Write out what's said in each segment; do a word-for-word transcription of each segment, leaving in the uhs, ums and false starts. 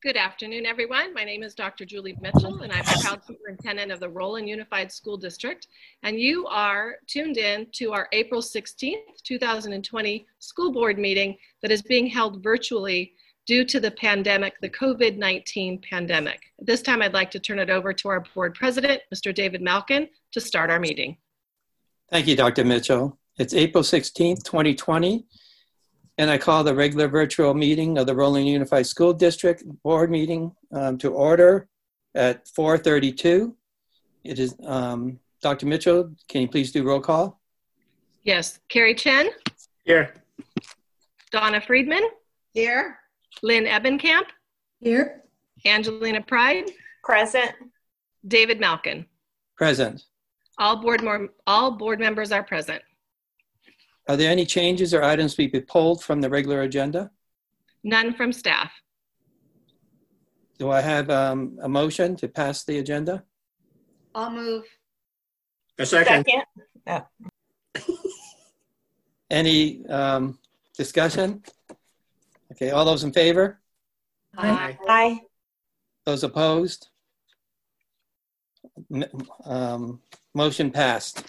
Good afternoon, everyone. My name is Doctor Julie Mitchell, and I'm the proud superintendent of the Roland Unified School District. And you are tuned in to our April sixteenth, two thousand twenty school board meeting that is being held virtually due to the pandemic, the COVID nineteen pandemic. At this time, I'd like to turn it over to our board president, Mister David Malkin, to start our meeting. Thank you, Doctor Mitchell. It's April sixteenth, twenty twenty. And I call the regular virtual meeting of the Roland Unified School District board meeting um, to order at four thirty-two. It is, um, Doctor Mitchell, can you please do roll call? Yes, Carrie Chen. Here. Donna Friedman. Here. Lynn Ebenkamp. Here. Angelina Pride. Present. David Malkin. Present. All board, all board members are present. Are there any changes or items to be pulled from the regular agenda? None from staff. Do I have um, a motion to pass the agenda? I'll move. A second. Second. Oh. Any um, discussion? Okay, all those in favor? Aye. Aye. Those opposed? M um, motion passed.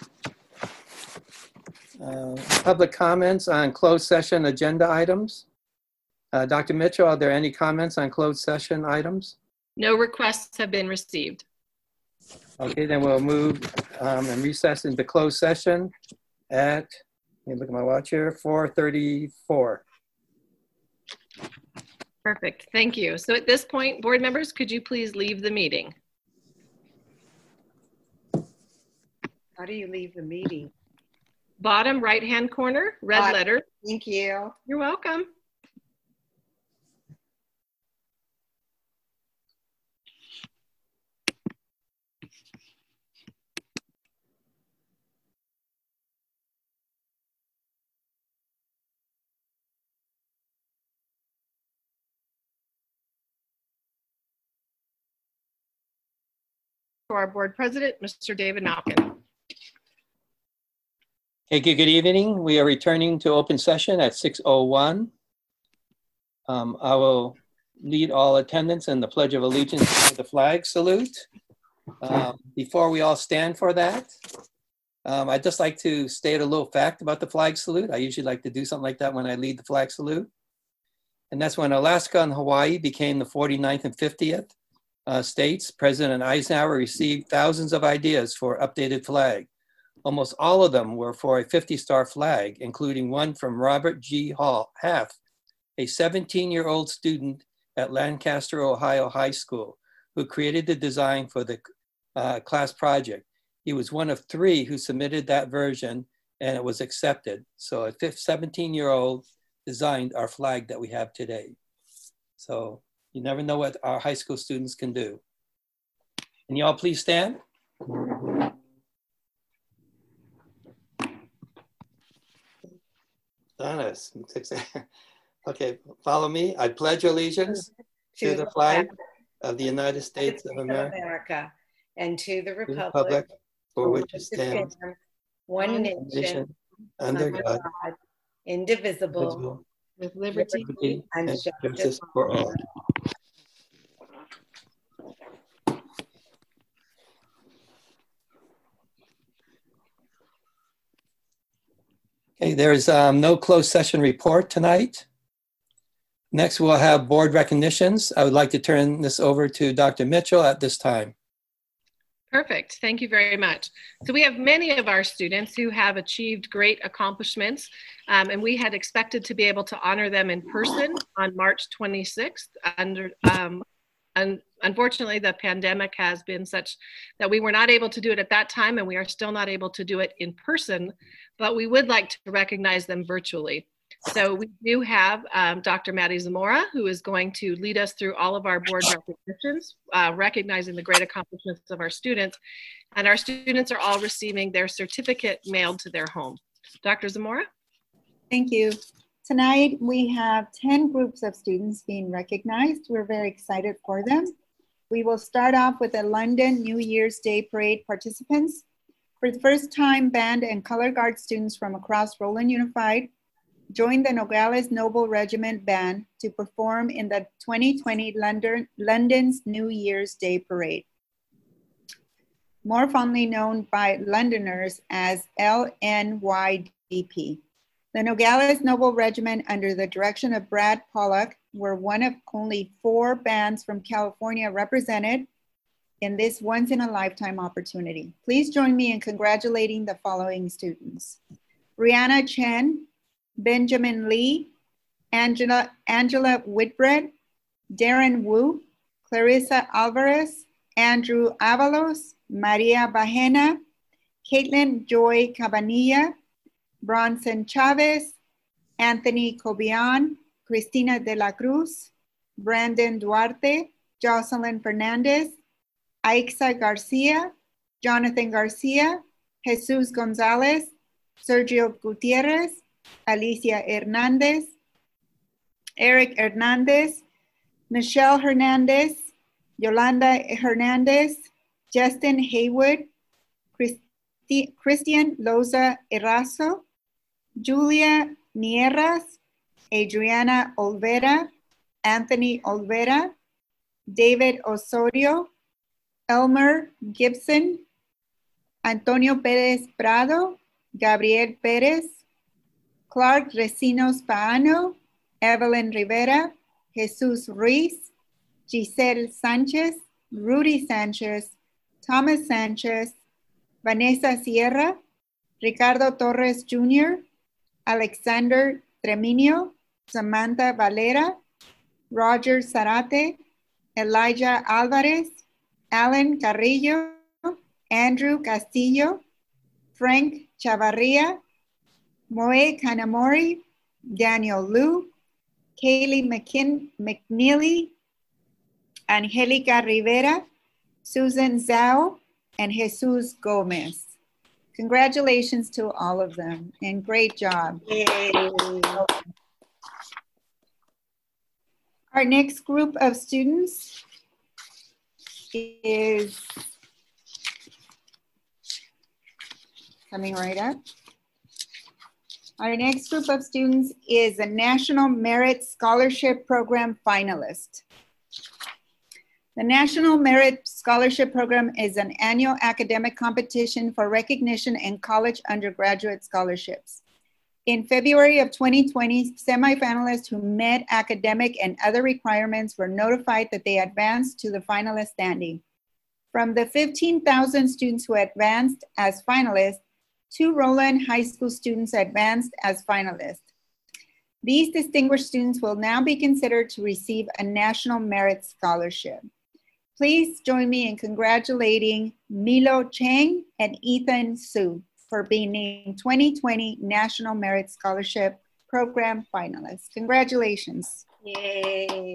Uh, public comments on closed session agenda items. Uh, Doctor Mitchell, are there any comments on closed session items? No requests have been received. Okay, then we'll move um, and recess into closed session at, let me look at my watch here, four thirty-four. Perfect, thank you. So at this point, board members, could you please leave the meeting? How do you leave the meeting? Bottom right-hand corner, red Bottom. letter. Thank you. You're welcome. For our board president, Mister David Malkin. Hey, good evening. We are returning to open session at six oh one. Um, I will lead all attendants in the Pledge of Allegiance to the flag salute. Um, before we all stand for that, um, I'd just like to state a little fact about the flag salute. I usually like to do something like that when I lead the flag salute. And that's when Alaska and Hawaii became the forty-ninth and fiftieth uh, states. President Eisenhower received thousands of ideas for updated flag. Almost all of them were for a fifty star flag, including one from Robert G. Hall, Half, a seventeen-year-old student at Lancaster, Ohio High School, who created the design for the uh, class project. He was one of three who submitted that version, and it was accepted. So a seventeen-year-old designed our flag that we have today. So you never know what our high school students can do. Can you all please stand? Honest. Okay, follow me. I pledge allegiance to, to the flag of the United States of America, America and to the republic, republic for which it stands, one nation, nation under God, God, indivisible, indivisible, with liberty, liberty and, and justice, justice for all. Okay, there's um, no closed session report tonight. Next, we'll have board recognitions. I would like to turn this over to Doctor Mitchell at this time. Perfect, thank you very much. So we have many of our students who have achieved great accomplishments, um, and we had expected to be able to honor them in person on March twenty-sixth. Under, um, and unfortunately, the pandemic has been such that we were not able to do it at that time, and we are still not able to do it in person, but we would like to recognize them virtually. So we do have um, Doctor Maddie Zamora, who is going to lead us through all of our board recognitions, uh, recognizing the great accomplishments of our students. And our students are all receiving their certificate mailed to their home. Doctor Zamora? Thank you. Tonight, we have ten groups of students being recognized. We're very excited for them. We will start off with the London New Year's Day Parade participants. For the first time, band and color guard students from across Roland Unified joined the Nogales Noble Regiment Band to perform in the twenty twenty London, London's New Year's Day Parade, more fondly known by Londoners as L N Y D P. The Nogales Noble Regiment, under the direction of Brad Pollock, were one of only four bands from California represented in this once-in-a-lifetime opportunity. Please join me in congratulating the following students: Rihanna Chen, Benjamin Lee, Angela, Angela Whitbread, Darren Wu, Clarissa Alvarez, Andrew Avalos, Maria Bajena, Caitlin Joy Cabanilla, Bronson Chavez, Anthony Cobian, Cristina de la Cruz, Brandon Duarte, Jocelyn Fernandez, Aixa Garcia, Jonathan Garcia, Jesus Gonzalez, Sergio Gutierrez, Alicia Hernandez, Eric Hernandez, Michelle Hernandez, Yolanda Hernandez, Justin Haywood, Christi Christian Loza Erazo, Julia Nieras, Adriana Olvera, Anthony Olvera, David Osorio, Elmer Gibson, Antonio Perez Prado, Gabriel Perez, Clark Recinos Paano, Evelyn Rivera, Jesus Ruiz, Giselle Sanchez, Rudy Sanchez, Thomas Sanchez, Vanessa Sierra, Ricardo Torres Junior, Alexander Treminio, Samantha Valera, Roger Zarate, Elijah Alvarez, Alan Carrillo, Andrew Castillo, Frank Chavarria, Moe Kanamori, Daniel Liu, Kaylee McKin McNeely, Angelica Rivera, Susan Zhao, and Jesus Gomez. Congratulations to all of them, and great job. Yay. Our next group of students is coming right up. Our next group of students is a National Merit Scholarship Program finalist. The National Merit Scholarship Program is an annual academic competition for recognition in college undergraduate scholarships. In February of twenty twenty, semifinalists who met academic and other requirements were notified that they advanced to the finalist standing. From the fifteen thousand students who advanced as finalists, two Roland High School students advanced as finalists. These distinguished students will now be considered to receive a National Merit Scholarship. Please join me in congratulating Milo Chang and Ethan Su for being named twenty twenty National Merit Scholarship Program finalists. Congratulations. Yay.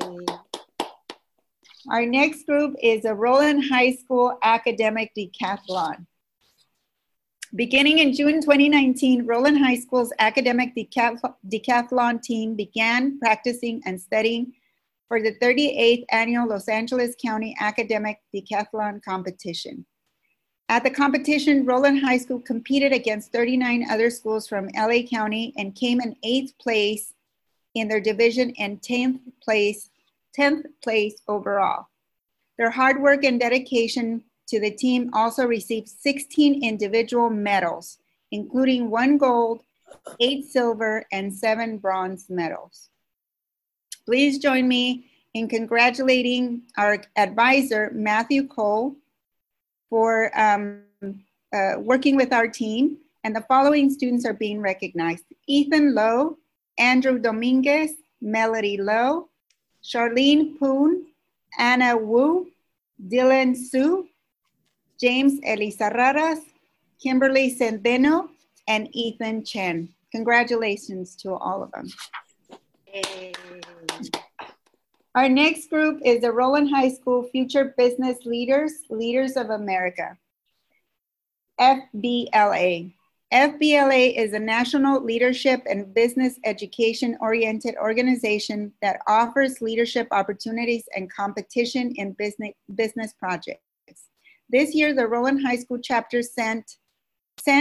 Our next group is a Roland High School Academic Decathlon. Beginning in June twenty nineteen, Roland High School's academic decath decathlon team began practicing and studying for the thirty-eighth annual Los Angeles County Academic Decathlon Competition. At the competition, Roland High School competed against thirty-nine other schools from L A County and came in eighth place in their division and tenth place, tenth place overall. Their hard work and dedication to the team also received sixteen individual medals, including one gold, eight silver, and seven bronze medals. Please join me in congratulating our advisor, Matthew Cole, for um, uh, working with our team. And the following students are being recognized: Ethan Lowe, Andrew Dominguez, Melody Lowe, Charlene Poon, Anna Wu, Dylan Su, James Elizarraras, Kimberly Centeno, and Ethan Chen. Congratulations to all of them. Yay. Our next group is the Roland High School Future Business Leaders, Leaders of America, F B L A. F B L A is a national leadership and business education oriented organization that offers leadership opportunities and competition in business, business projects. This year, the Roland High School chapter sent, sent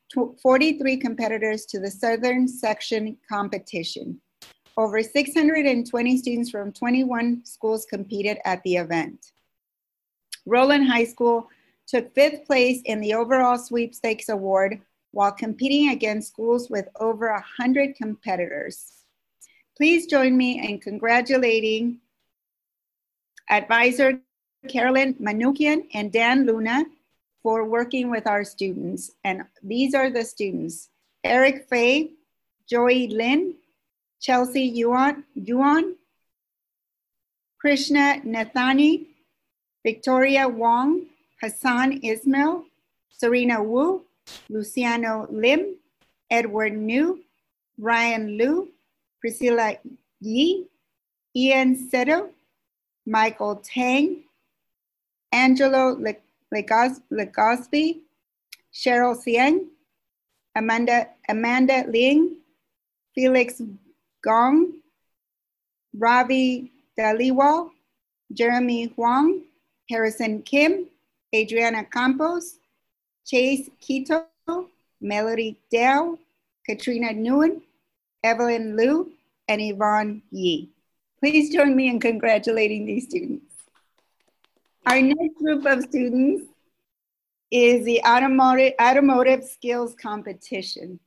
forty-three competitors to the Southern Section competition. Over six hundred twenty students from twenty-one schools competed at the event. Roland High School took fifth place in the overall sweepstakes award while competing against schools with over one hundred competitors. Please join me in congratulating Advisor Carolyn Manukian and Dan Luna for working with our students. And these are the students: Eric Fay, Joey Lin, Chelsea Yuan, Yuan, Krishna Nathani, Victoria Wong, Hassan Ismail, Serena Wu, Luciano Lim, Edward New, Ryan Liu, Priscilla Yi, Ian Seto, Michael Tang, Angelo Legosby, Cheryl Sieng, Amanda, Amanda Ling, Felix Gong, Ravi Daliwal, Jeremy Huang, Harrison Kim, Adriana Campos, Chase Quito, Melody Dale, Katrina Nguyen, Evelyn Liu, and Yvonne Yi. Please join me in congratulating these students. Our next group of students is the automotive, automotive skills competition.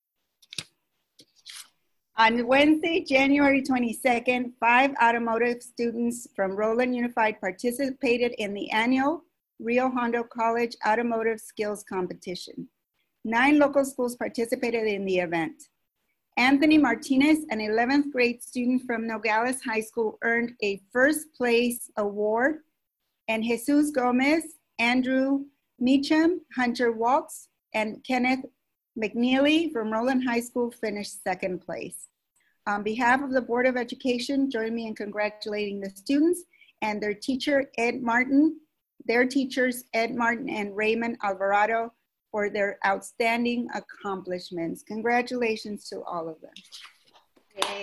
On Wednesday, January twenty-second, five automotive students from Roland Unified participated in the annual Rio Hondo College Automotive Skills Competition. Nine local schools participated in the event. Anthony Martinez, an eleventh grade student from Nogales High School, earned a first place award, and Jesus Gomez, Andrew Meacham, Hunter Waltz, and Kenneth McNeely from Roland High School finished second place. On behalf of the Board of Education, join me in congratulating the students and their teacher, Ed Martin, their teachers, Ed Martin and Raymond Alvarado, for their outstanding accomplishments. Congratulations to all of them. Yay.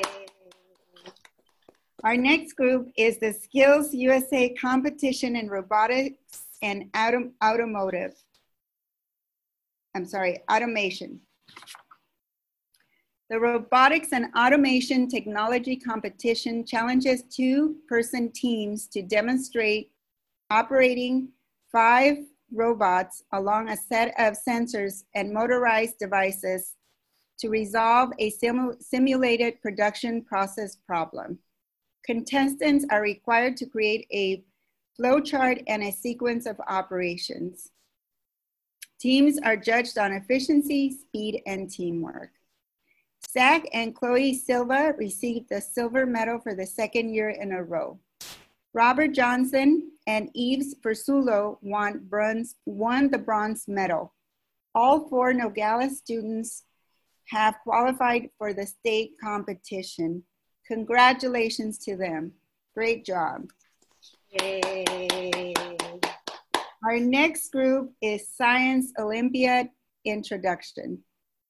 Our next group is the Skills U S A Competition in Robotics and Autom Automotive. I'm sorry, Automation. The Robotics and Automation Technology Competition challenges two-person teams to demonstrate operating five robots along a set of sensors and motorized devices to resolve a simu simulated production process problem. Contestants are required to create a flowchart and a sequence of operations. Teams are judged on efficiency, speed, and teamwork. Zach and Chloe Silva received the silver medal for the second year in a row. Robert Johnson and Yves Persulo won, bronze, won the bronze medal. All four Nogales students have qualified for the state competition. Congratulations to them. Great job. Yay. Our next group is Science Olympiad Introduction.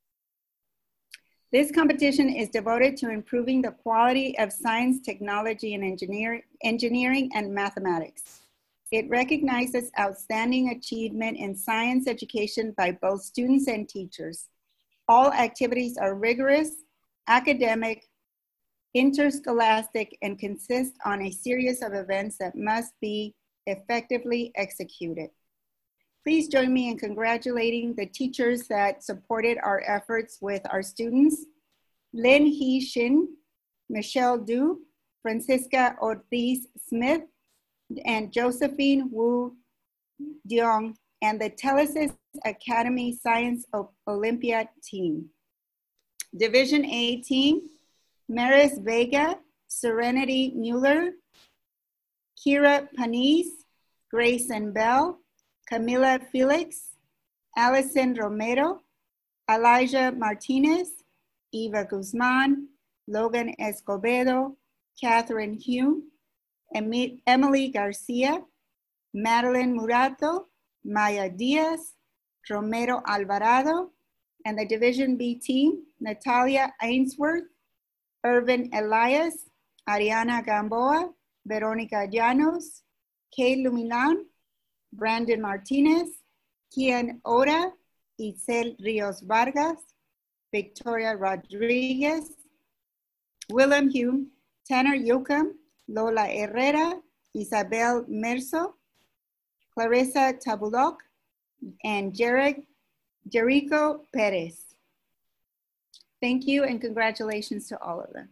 This competition is devoted to improving the quality of science, technology, and engineer, engineering and mathematics. It recognizes outstanding achievement in science education by both students and teachers. All activities are rigorous, academic, interscholastic, and consist on a series of events that must be effectively executed. Please join me in congratulating the teachers that supported our efforts with our students: Lin Hee Shin, Michelle Du, Francisca Ortiz Smith, and Josephine Wu Diong, and the Telesis Academy Science Olympiad team. Division A team: Maris Vega, Serenity Mueller, Kira Panis, Grayson Bell, Camila Felix, Allison Romero, Elijah Martinez, Eva Guzman, Logan Escobedo, Catherine Hume, Emily Garcia, Madeline Murato, Maya Diaz, Romero Alvarado, and the Division B team: Natalia Ainsworth, Irvin Elias, Ariana Gamboa, Veronica Llanos, Kay Lumilan, Brandon Martinez, Kian Oda, Itzel Rios Vargas, Victoria Rodriguez, Willem Hume, Tanner Yocum, Lola Herrera, Isabel Merzo, Clarissa Tabulok, and Jarek, Jericho Perez. Thank you and congratulations to all of them.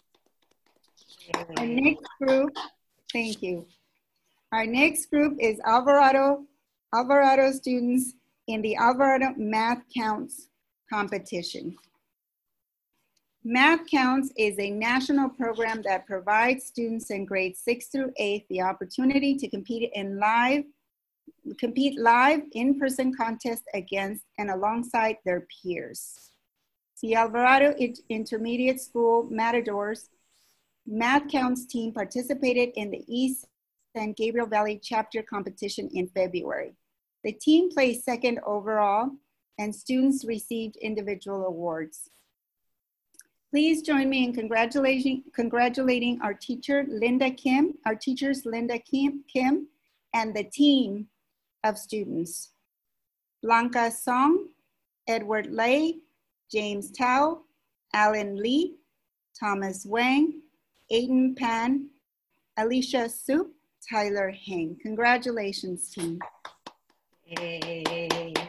Our next group, thank you. Our next group is Alvarado, Alvarado students in the Alvarado Math Counts competition. Math Counts is a national program that provides students in grades six through eight the opportunity to compete in live, compete live in-person contests against and alongside their peers. The Alvarado Intermediate School Matadors Math Counts team participated in the East San Gabriel Valley chapter competition in February. The team placed second overall and students received individual awards. Please join me in congratulating, congratulating our teacher, Linda Kim, our teachers, Linda Kim, Kim, and the team of students. Blanca Song, Edward Lay, James Tao, Alan Lee, Thomas Wang, Aiden Pan, Alicia Soup, Tyler Heng. Congratulations, team. Yay.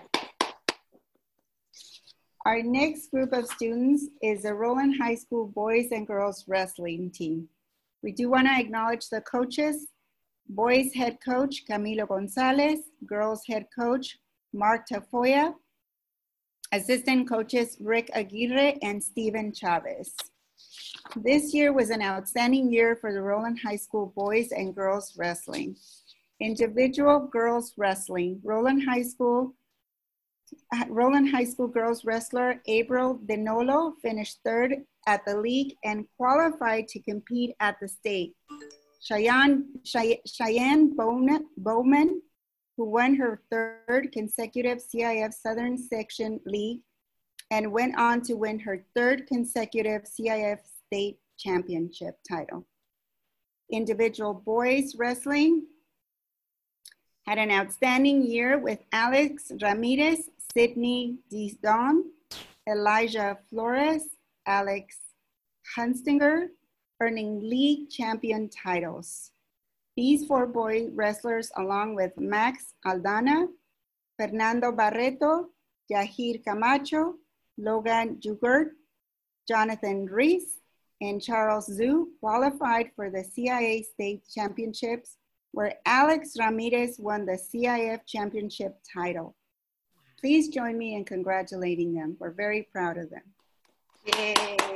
Our next group of students is the Roland High School Boys and Girls Wrestling team. We do want to acknowledge the coaches, boys head coach Camilo Gonzalez, girls head coach Mark Tafoya, assistant coaches Rick Aguirre and Steven Chavez. This year was an outstanding year for the Roland High School Boys and Girls Wrestling. Individual girls wrestling, Roland High School Roland High School girls wrestler April Denolo finished third at the league and qualified to compete at the state. Cheyenne, Cheyenne Bowman, who won her third consecutive C I F Southern Section League and went on to win her third consecutive C I F State Championship title. Individual boys wrestling had an outstanding year with Alex Ramirez, Sydney Dizon, Elijah Flores, Alex Hunstinger, earning league champion titles. These four boy wrestlers, along with Max Aldana, Fernando Barreto, Yahir Camacho, Logan Jugert, Jonathan Reese, and Charles Zhu, qualified for the C I A State Championships, where Alex Ramirez won the C I F Championship title. Please join me in congratulating them. We're very proud of them. Yay.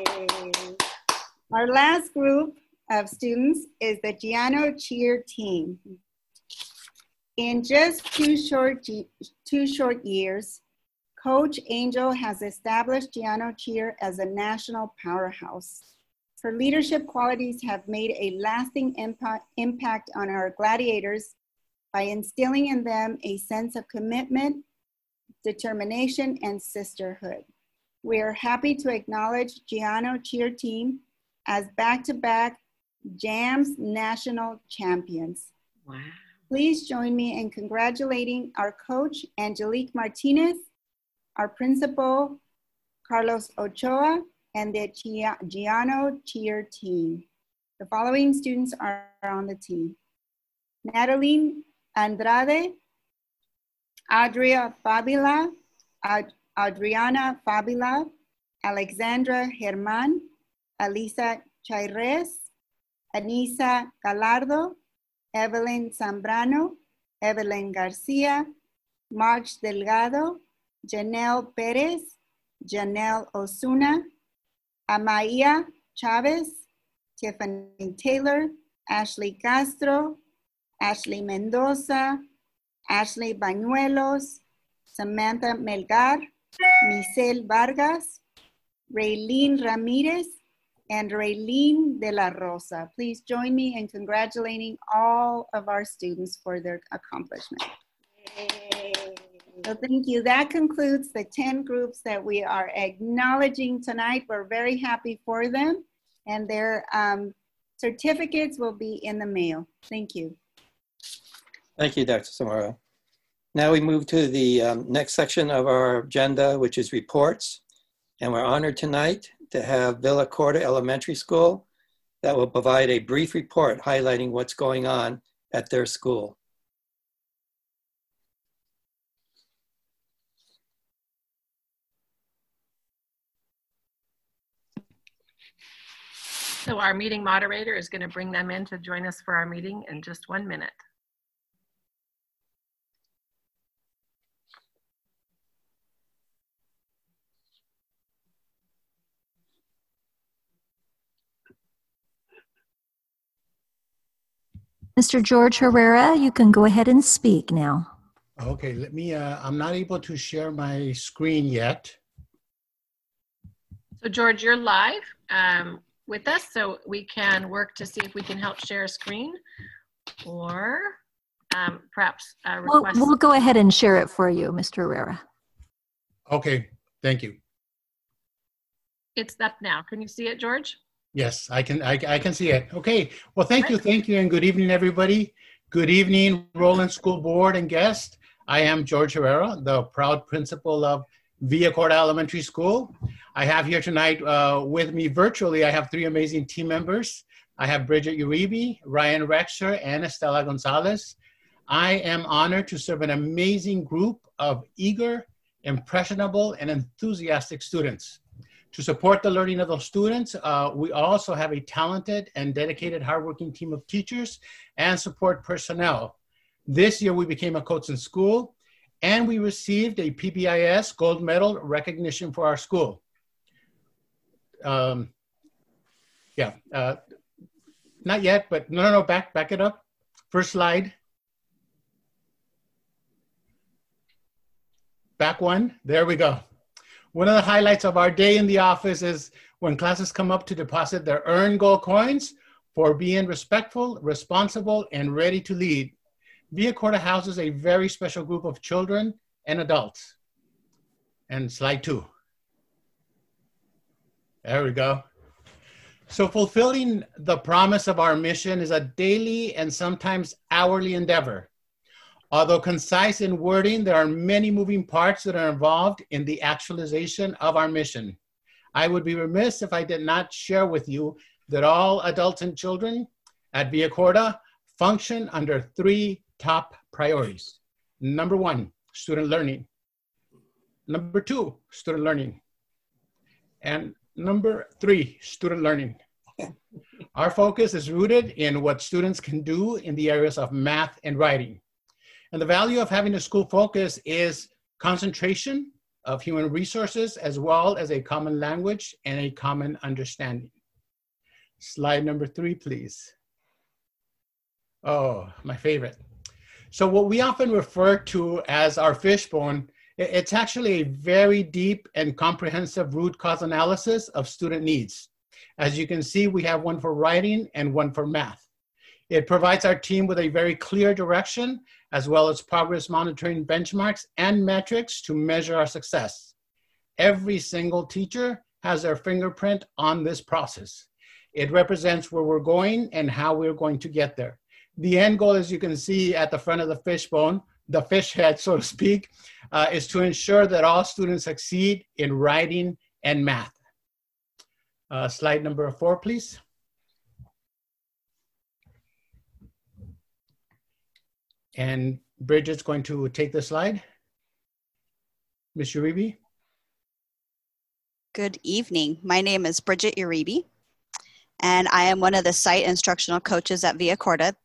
Our last group of students is the Giano Cheer team. In just two short, two short years, Coach Angel has established Giano Cheer as a national powerhouse. Her leadership qualities have made a lasting impact, impact on our gladiators by instilling in them a sense of commitment, determination, and sisterhood. We are happy to acknowledge Giano Cheer team as back-to-back JAMS national champions. Wow. Please join me in congratulating our coach, Angelique Martinez, our principal, Carlos Ochoa, and the Giano Cheer team. The following students are on the team: Natalie Andrade, Adria Fabila, Ad Adriana Fabila, Alexandra German, Alisa Chairez, Anisa Galardo, Evelyn Zambrano, Evelyn Garcia, March Delgado, Janelle Perez, Janelle Osuna, Amaya Chavez, Tiffany Taylor, Ashley Castro, Ashley Mendoza, Ashley Bañuelos, Samantha Melgar, Michelle Vargas, Raylene Ramirez, and Raylene de la Rosa. Please join me in congratulating all of our students for their accomplishment. Yay. So thank you. That concludes the ten groups that we are acknowledging tonight. We're very happy for them, and their um, certificates will be in the mail. Thank you. Thank you, Doctor Samara. Now we move to the um, next section of our agenda, which is reports. And we're honored tonight to have Villa Corda Elementary School that will provide a brief report highlighting what's going on at their school. So our meeting moderator is going to bring them in to join us for our meeting in just one minute. Mister George Herrera, you can go ahead and speak now. Okay, let me, uh, I'm not able to share my screen yet. So George, you're live um, with us, so we can work to see if we can help share a screen, or um, perhaps uh, We'll, request. we'll go ahead and share it for you, Mister Herrera. Okay, thank you. It's up now. Can you see it, George? Yes, I can, I, I can see it. Okay, well, thank you, thank you, and good evening, everybody. Good evening, Roland School Board and guests. I am George Herrera, the proud principal of Villa Corda Elementary School. I have here tonight uh, with me virtually, I have three amazing team members. I have Bridget Uribe, Ryan Rexer, and Estela Gonzalez. I am honored to serve an amazing group of eager, impressionable, and enthusiastic students. To support the learning of those students, uh, we also have a talented and dedicated hardworking team of teachers and support personnel. This year we became a Coats in School, and we received a P B I S gold medal recognition for our school. Um, yeah, uh, not yet, but no, no, no, back, back it up. First slide. Back one, there we go. One of the highlights of our day in the office is when classes come up to deposit their earned gold coins for being respectful, responsible, and ready to lead. Villa Corda houses a very special group of children and adults. And slide two. There we go. So fulfilling the promise of our mission is a daily and sometimes hourly endeavor. Although concise in wording, there are many moving parts that are involved in the actualization of our mission. I would be remiss if I did not share with you that all adults and children at Villa Corda function under three top priorities. Number one, student learning. Number two, student learning. And number three, student learning. Our focus is rooted in what students can do in the areas of math and writing. And the value of having a school focus is concentration of human resources, as well as a common language and a common understanding. Slide number three, please. Oh, my favorite. So what we often refer to as our fishbone, it's actually a very deep and comprehensive root cause analysis of student needs. As you can see, we have one for writing and one for math. It provides our team with a very clear direction, as well as progress monitoring benchmarks and metrics to measure our success. Every single teacher has their fingerprint on this process. It represents where we're going and how we're going to get there. The end goal, as you can see at the front of the fishbone, the fish head, so to speak, uh, is to ensure that all students succeed in writing and math. Uh, slide number four, please. And Bridget's going to take the slide. Miz Uribe. Good evening. My name is Bridget Uribe, and I am one of the site instructional coaches at Villa Corda.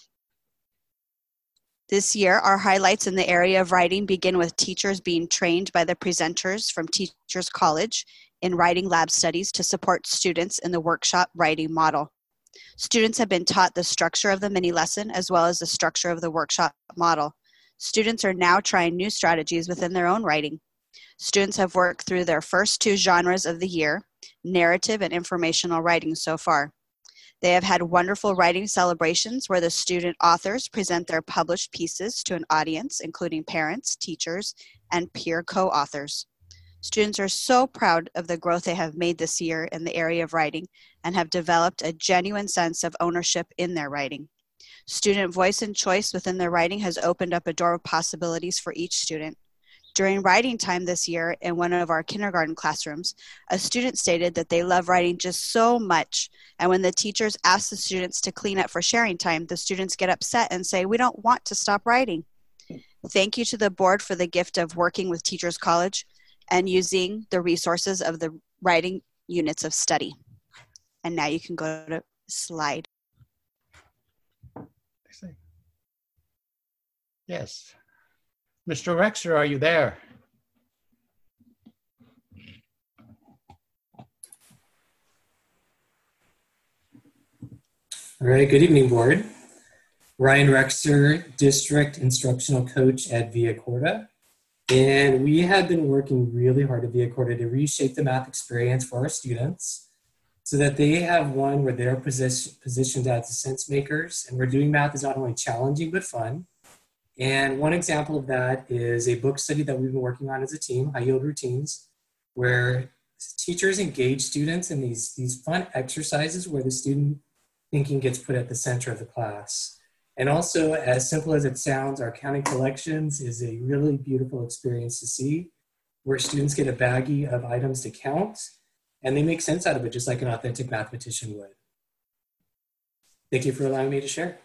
This year, our highlights in the area of writing begin with teachers being trained by the presenters from Teachers College in writing lab studies to support students in the workshop writing model. Students have been taught the structure of the mini lesson as well as the structure of the workshop model. Students are now trying new strategies within their own writing. Students have worked through their first two genres of the year, narrative and informational writing so far. They have had wonderful writing celebrations where the student authors present their published pieces to an audience, including parents, teachers, and peer co-authors. Students are so proud of the growth they have made this year in the area of writing and have developed a genuine sense of ownership in their writing. Student voice and choice within their writing has opened up a door of possibilities for each student. During writing time this year in one of our kindergarten classrooms, a student stated that they love writing just so much, and when the teachers ask the students to clean up for sharing time, the students get upset and say, "We don't want to stop writing." Thank you to the board for the gift of working with Teachers College and using the resources of the writing units of study. And now you can go to slide. Yes. Mister Rexer, are you there? All right, good evening, board. Ryan Rexer, District Instructional Coach at Via Corda. And we have been working really hard at Via Corda to reshape the math experience for our students so that they have one where they're position, positioned as sense makers, and we're doing math is not only challenging but fun. And one example of that is a book study that we've been working on as a team, High Yield Routines, where teachers engage students in these, these fun exercises where the student thinking gets put at the center of the class. And also, as simple as it sounds, our counting collections is a really beautiful experience to see, where students get a baggie of items to count, and they make sense out of it just like an authentic mathematician would. Thank you for allowing me to share.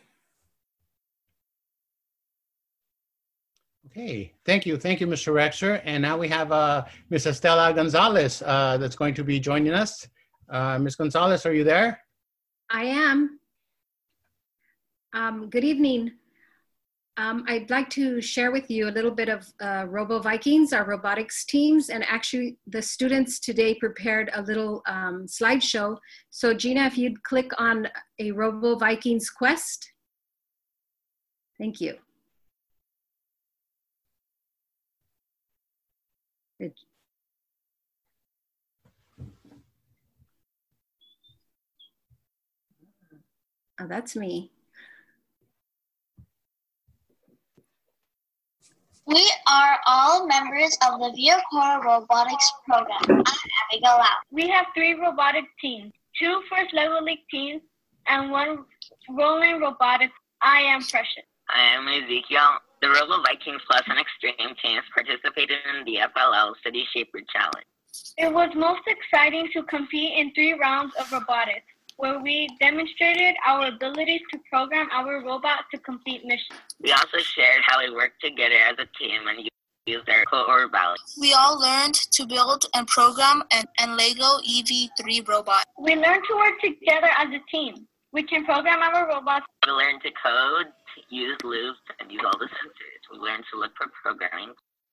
Okay, thank you. Thank you, Mister Rexer. And now we have uh, Miss Estela Gonzalez uh, that's going to be joining us. Uh, Miz Gonzalez, are you there? I am. Um, good evening. Um, I'd like to share with you a little bit of uh, Robo Vikings, our robotics teams, and actually the students today prepared a little um, slideshow. So Gina, if you'd click on a Robo Vikings quest. Thank you. Good. Oh, that's me. We are all members of the Via Corda Robotics program. I'm Abigail Lau. We have three robotic teams, two First Level League teams, and one Roland Robotics. I am Precious. I am Ezekiel. The Robo Vikings Plus and Extreme teams participated in the F L L City Shaper Challenge. It was most exciting to compete in three rounds of robotics, where we demonstrated our abilities to program our robot to complete missions. We also shared how we work together as a team and used our core values. We all learned to build and program an, an Lego E V three robot. We learned to work together as a team. We can program our robots. We learned to code, use loops, and use all the sensors. We learned to look for programming.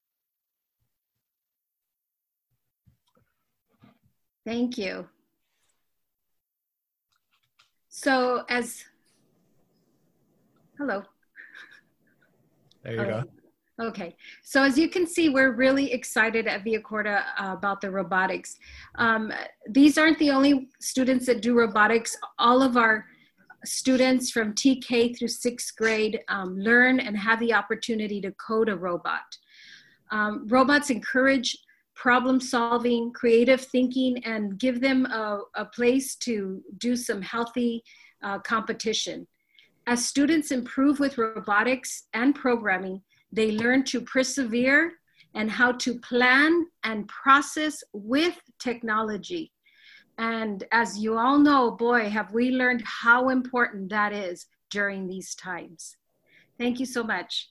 Thank you. So as, hello. There you oh, go. Okay, so as you can see, we're really excited at Via Corda uh, about the robotics. Um, these aren't the only students that do robotics. All of our students from T K through sixth grade um, learn and have the opportunity to code a robot. Um, robots encourage problem solving, creative thinking, and give them a, a place to do some healthy uh, competition. As students improve with robotics and programming, they learn to persevere and how to plan and process with technology. And as you all know, boy, have we learned how important that is during these times. Thank you so much.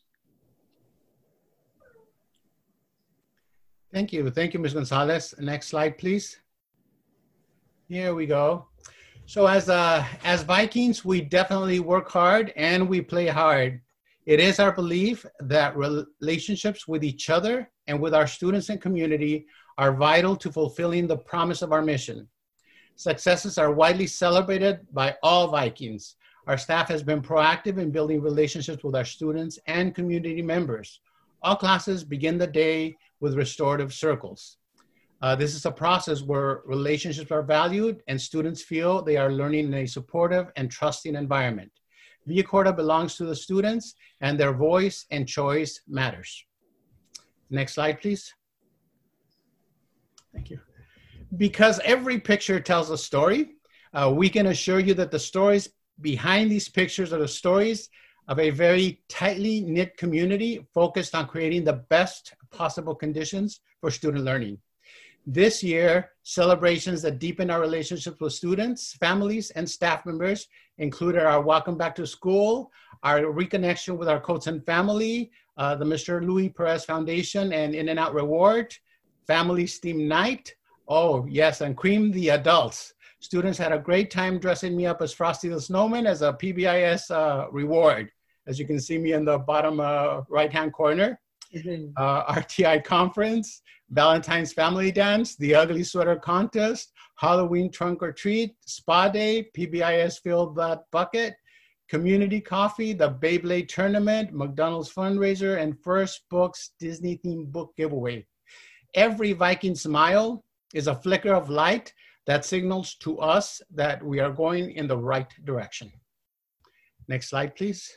Thank you. Thank you, Miz Gonzalez. Next slide, please. Here we go. So as, uh, as Vikings, we definitely work hard and we play hard. It is our belief that relationships with each other and with our students and community are vital to fulfilling the promise of our mission. Successes are widely celebrated by all Vikings. Our staff has been proactive in building relationships with our students and community members. All classes begin the day with restorative circles. Uh, this is a process where relationships are valued and students feel they are learning in a supportive and trusting environment. Via Corda belongs to the students and their voice and choice matters. Next slide, please. Thank you. Because every picture tells a story, uh, we can assure you that the stories Behind these pictures are the stories of a very tightly knit community focused on creating the best possible conditions for student learning. This year, celebrations that deepen our relationships with students, families, and staff members included our Welcome Back to School, our reconnection with our coach and family, uh, the Mister Louis Perez Foundation and In-N-Out Reward, Family Steam Night, oh yes, and Cream the Adults. Students had a great time dressing me up as Frosty the Snowman as a P B I S uh, reward. As you can see me in the bottom uh, right-hand corner. Uh, R T I conference, Valentine's family dance, the ugly sweater contest, Halloween trunk or treat, spa day, P B I S filled that bucket, community coffee, the Beyblade tournament, McDonald's fundraiser, and First Books Disney themed book giveaway. Every Viking smile is a flicker of light that signals to us that we are going in the right direction. Next slide, please.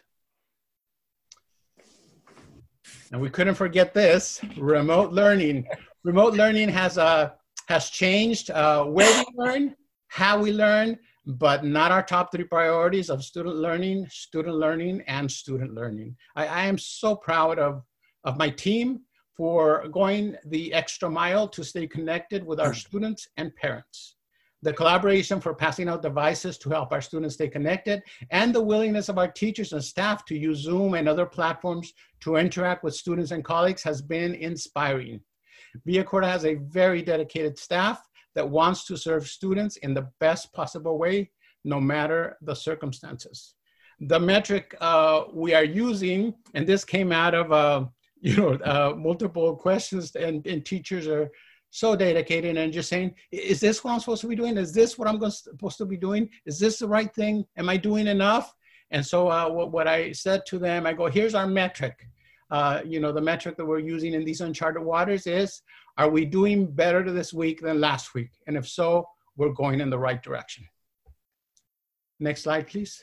And we couldn't forget this, remote learning. Remote learning has, uh, has changed uh, where we learn, how we learn, but not our top three priorities of student learning, student learning, and student learning. I, I am so proud of, of my team for going the extra mile to stay connected with our students and parents. The collaboration for passing out devices to help our students stay connected, and the willingness of our teachers and staff to use Zoom and other platforms to interact with students and colleagues has been inspiring. Villa Corda has a very dedicated staff that wants to serve students in the best possible way, no matter the circumstances. The metric uh, we are using, and this came out of uh, you know, uh, multiple questions, and, and teachers are so dedicated and just saying, is this what I'm supposed to be doing? Is this what I'm going to, supposed to be doing? Is this the right thing? Am I doing enough? And so uh, what, what I said to them, I go, here's our metric. Uh, you know, the metric that we're using in these uncharted waters is, are we doing better this week than last week? And if so, we're going in the right direction. Next slide, please.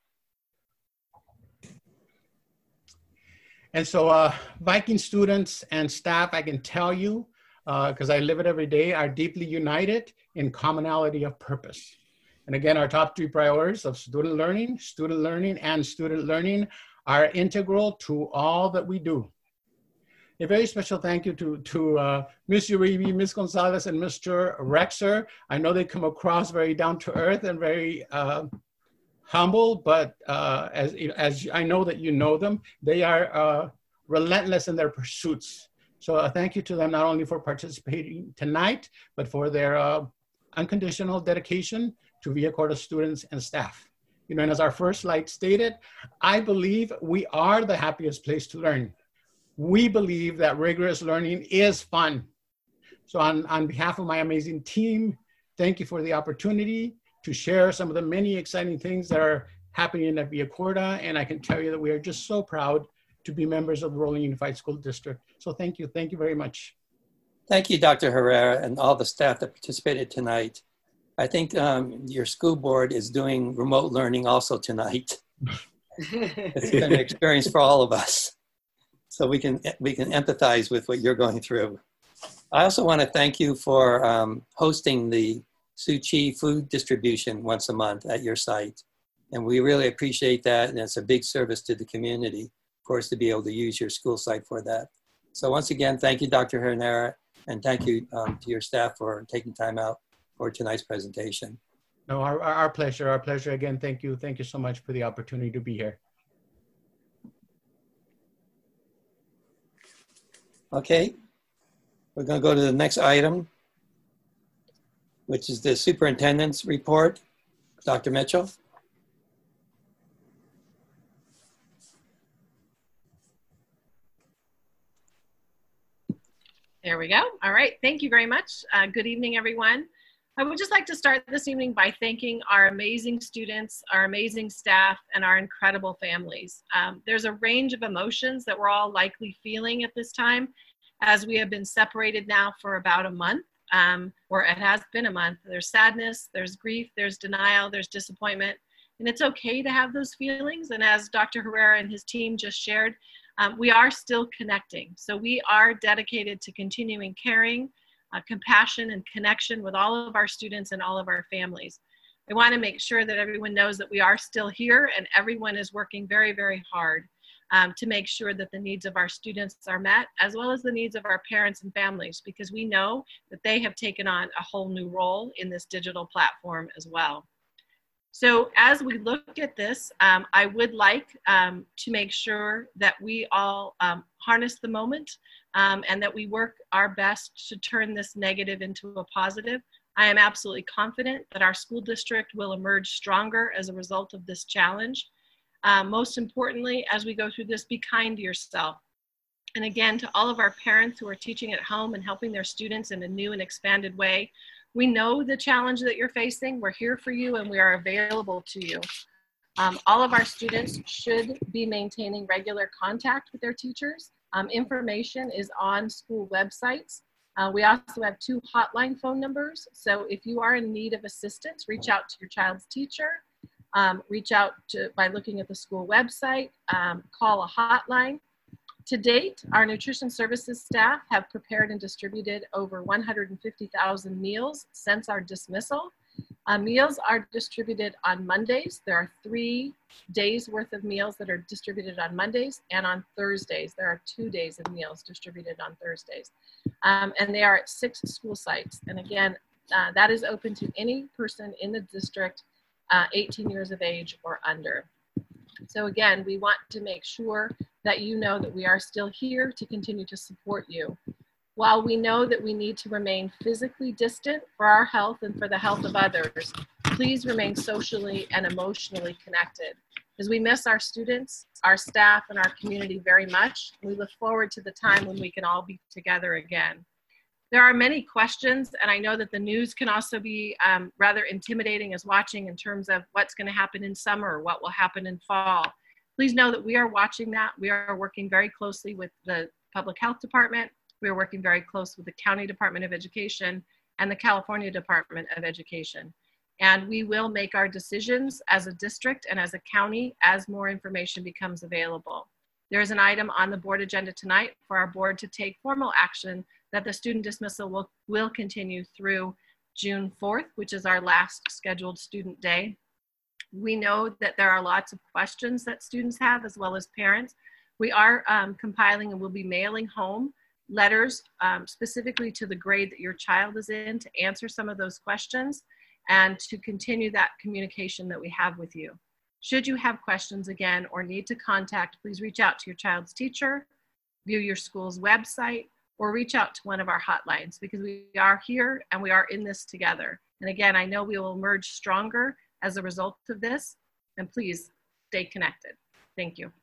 And so uh, Viking students and staff, I can tell you, because uh, I live it every day, are deeply united in commonality of purpose. And again, our top three priorities of student learning, student learning, and student learning are integral to all that we do. A very special thank you to, to uh, Miz Uribe, Miz Gonzalez, and Mister Rexer. I know they come across very down to earth and very uh, humble, but uh, as, as I know that you know them, they are uh, relentless in their pursuits. So uh, thank you to them, not only for participating tonight, but for their uh, unconditional dedication to Villa Corda students and staff. You know, and as our first slide stated, I believe we are the happiest place to learn. We believe that rigorous learning is fun. So on, on behalf of my amazing team, thank you for the opportunity to share some of the many exciting things that are happening at Villa Corda. And I can tell you that we are just so proud to be members of the Roland Unified School District. So thank you, thank you very much. Thank you, Doctor Herrera, and all the staff that participated tonight. I think um, your school board is doing remote learning also tonight. It's been an experience for all of us. So we can, we can empathize with what you're going through. I also want to thank you for um, hosting the Tzu Chi food distribution once a month at your site. And we really appreciate that, and it's a big service to the community for us to be able to use your school site for that. So once again, thank you, Doctor Herrera, and thank you um, to your staff for taking time out for tonight's presentation. No, our, our pleasure, our pleasure. Again, thank you. Thank you so much for the opportunity to be here. Okay, we're gonna go to the next item, which is the superintendent's report. Doctor Mitchell. There we go. All right. Thank you very much. Uh, good evening, everyone. I would just like to start this evening by thanking our amazing students, our amazing staff, and our incredible families. Um, there's a range of emotions that we're all likely feeling at this time, as we have been separated now for about a month, um, or it has been a month. There's sadness, there's grief, there's denial, there's disappointment, and it's okay to have those feelings. And as Doctor Herrera and his team just shared, Um, we are still connecting. So we are dedicated to continuing caring, uh, compassion, and connection with all of our students and all of our families. I want to make sure that everyone knows that we are still here and everyone is working very, very hard um, to make sure that the needs of our students are met, as well as the needs of our parents and families, because we know that they have taken on a whole new role in this digital platform as well. So as we look at this, um, I would like um, to make sure that we all um, harness the moment um, and that we work our best to turn this negative into a positive. I am absolutely confident that our school district will emerge stronger as a result of this challenge. Um, most importantly, as we go through this, be kind to yourself. And again, to all of our parents who are teaching at home and helping their students in a new and expanded way, we know the challenge that you're facing. We're here for you and we are available to you. Um, all of our students should be maintaining regular contact with their teachers. Um, information is on school websites. Uh, we also have two hotline phone numbers. So if you are in need of assistance, reach out to your child's teacher. Um, reach out to, by looking at the school website, um, call a hotline. To date, our nutrition services staff have prepared and distributed over one hundred fifty thousand meals since our dismissal. Uh, meals are distributed on Mondays. There are three days worth of meals that are distributed on Mondays, and on Thursdays. There are two days of meals distributed on Thursdays. Um, and they are at six school sites. And again, uh, that is open to any person in the district uh, eighteen years of age or under. So again, we want to make sure that you know that we are still here to continue to support you. While we know that we need to remain physically distant for our health and for the health of others, please remain socially and emotionally connected. As we miss our students, our staff, and our community very much, we look forward to the time when we can all be together again. There are many questions, and I know that the news can also be um, rather intimidating as watching in terms of what's going to happen in summer or what will happen in fall. Please know that we are watching that. We are working very closely with the Public Health Department. We are working very close with the County Department of Education and the California Department of Education. And we will make our decisions as a district and as a county as more information becomes available. There is an item on the board agenda tonight for our board to take formal action that the student dismissal will, will continue through June fourth, which is our last scheduled student day. We know that there are lots of questions that students have as well as parents. We are um, compiling and will be mailing home letters um, specifically to the grade that your child is in to answer some of those questions and to continue that communication that we have with you. Should you have questions again or need to contact, please reach out to your child's teacher, view your school's website, or reach out to one of our hotlines, because we are here and we are in this together. And again, I know we will emerge stronger as a result of this, and please stay connected. Thank you.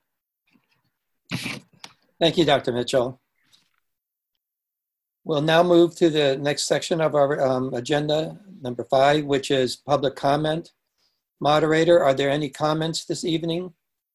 Thank you, Doctor Mitchell. We'll now move to the next section of our um, agenda, number five, which is public comment. Moderator, are there any comments this evening?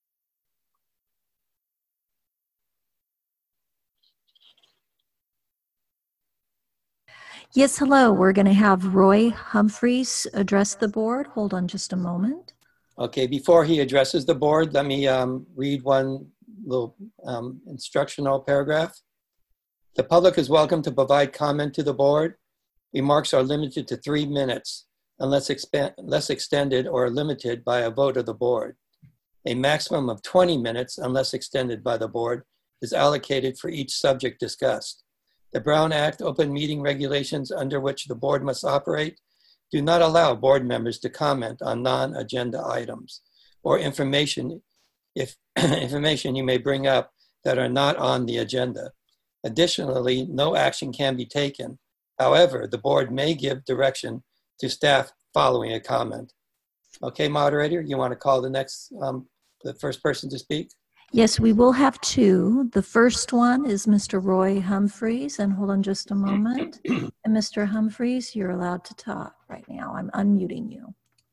Yes, hello. We're going to have Roy Humphreys address the board. Hold on just a moment. Okay, before he addresses the board, let me um, read one little um, instructional paragraph. The public is welcome to provide comment to the board. Remarks are limited to three minutes unless expand, less extended or limited by a vote of the board. A maximum of twenty minutes, unless extended by the board, is allocated for each subject discussed. The Brown Act open meeting regulations under which the board must operate do not allow board members to comment on non-agenda items or information, if information you may bring up that are not on the agenda. Additionally, no action can be taken. However, the board may give direction to staff following a comment. Okay, moderator, you want to call the next, um, the first person to speak? Yes, we will have two. The first one is Mister Roy Humphreys, and hold on just a moment. And Mister Humphreys, you're allowed to talk right now. I'm unmuting you.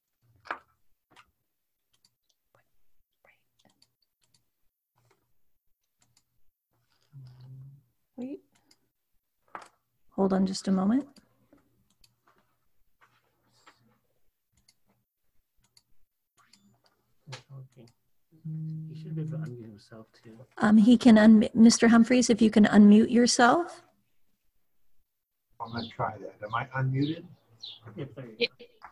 Wait. Hold on just a moment. He should be able to unmute himself too. Um, he can, un Mister Humphreys, if you can unmute yourself. I'm gonna try that. Am I unmuted? Yep, there you go.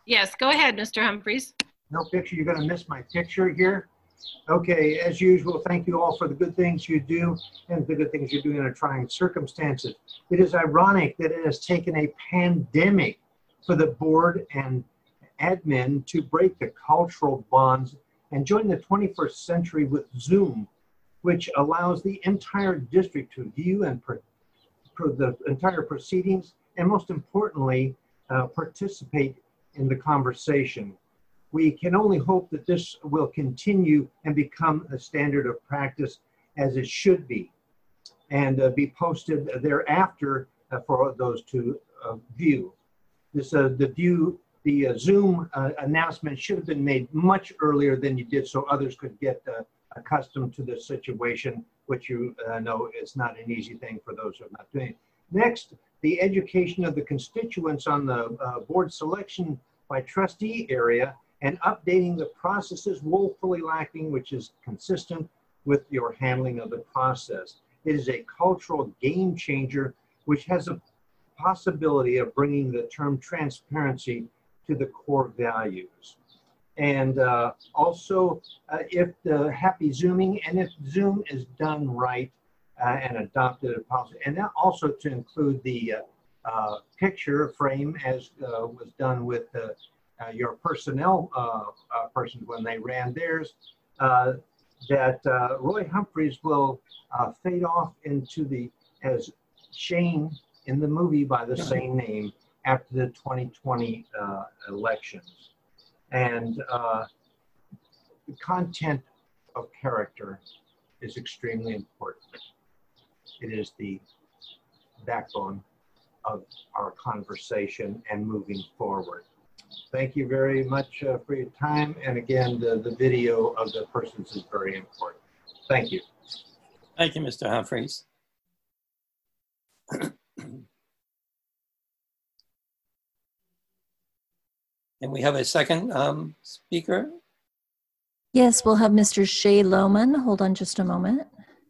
Yes, go ahead, Mister Humphries. No picture, you're gonna miss my picture here. Okay, as usual, thank you all for the good things you do and the good things you do in a trying circumstances. It is ironic that it has taken a pandemic for the board and admin to break the cultural bonds and join the twenty-first century with Zoom, which allows the entire district to view and per, per the entire proceedings, and most importantly, uh, participate in the conversation. We can only hope that this will continue and become a standard of practice as it should be, and uh, be posted thereafter uh, for those to uh, view. This, uh, the view, the uh, Zoom uh, announcement should have been made much earlier than you did so others could get uh, accustomed to the situation, which you uh, know is not an easy thing for those who are not doing it. Next, the education of the constituents on the uh, board selection by trustee area and updating the process is woefully lacking, which is consistent with your handling of the process. It is a cultural game changer, which has a possibility of bringing the term transparency to the core values. And uh, also, uh, if the happy Zooming, and if Zoom is done right uh, and adopted a policy, and that also to include the uh, uh, picture frame as uh, was done with uh, uh, your personnel uh, uh, persons when they ran theirs, uh, that uh, Roy Humphries will uh, fade off into the, as Shane in the movie by the same name, after the twenty twenty uh, elections. And uh, the content of character is extremely important. It is the backbone of our conversation and moving forward. Thank you very much uh, for your time. And again, the, the video of the persons is very important. Thank you. Thank you, Mister Humphries. And we have a second um, speaker. Yes, we'll have Mister Shay Lohman. Hold on just a moment.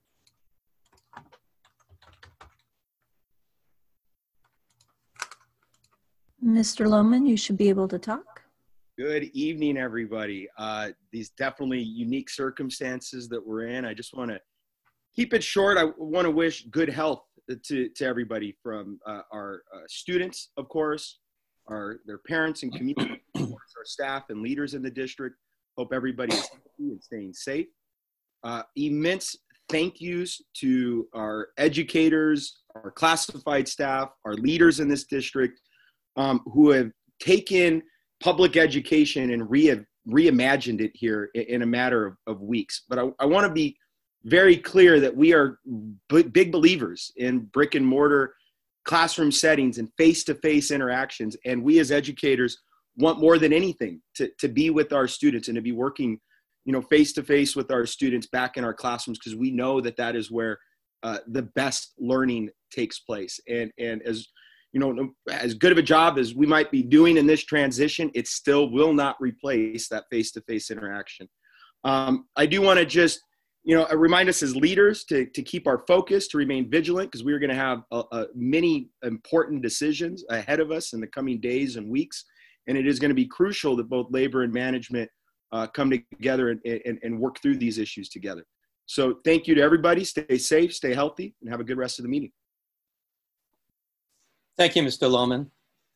Mister Lohman, you should be able to talk. Good evening, everybody. Uh, these definitely unique circumstances that we're in. I just want to keep it short. I want to wish good health to, to everybody, from uh, our uh, students, of course, our their parents and community, of course, our staff and leaders in the district. Hope everybody is healthy and staying safe. Uh, immense thank yous to our educators, our classified staff, our leaders in this district, um, who have taken public education and re reimagined it here in, in a matter of, of weeks. But I, I want to be very clear that we are b big believers in brick and mortar classroom settings and face-to-face interactions. And we as educators want more than anything to, to be with our students and to be working, you know, face-to-face with our students back in our classrooms, because we know that that is where uh, the best learning takes place. And, and as, you know, as good of a job as we might be doing in this transition, it still will not replace that face-to-face interaction. Um, I do want to just, you know, remind us as leaders to, to keep our focus, to remain vigilant, because we're going to have a, a many important decisions ahead of us in the coming days and weeks. And it is going to be crucial that both labor and management uh, come together and, and, and work through these issues together. So thank you to everybody. Stay safe, stay healthy, and have a good rest of the meeting. Thank you, Mister Lohman.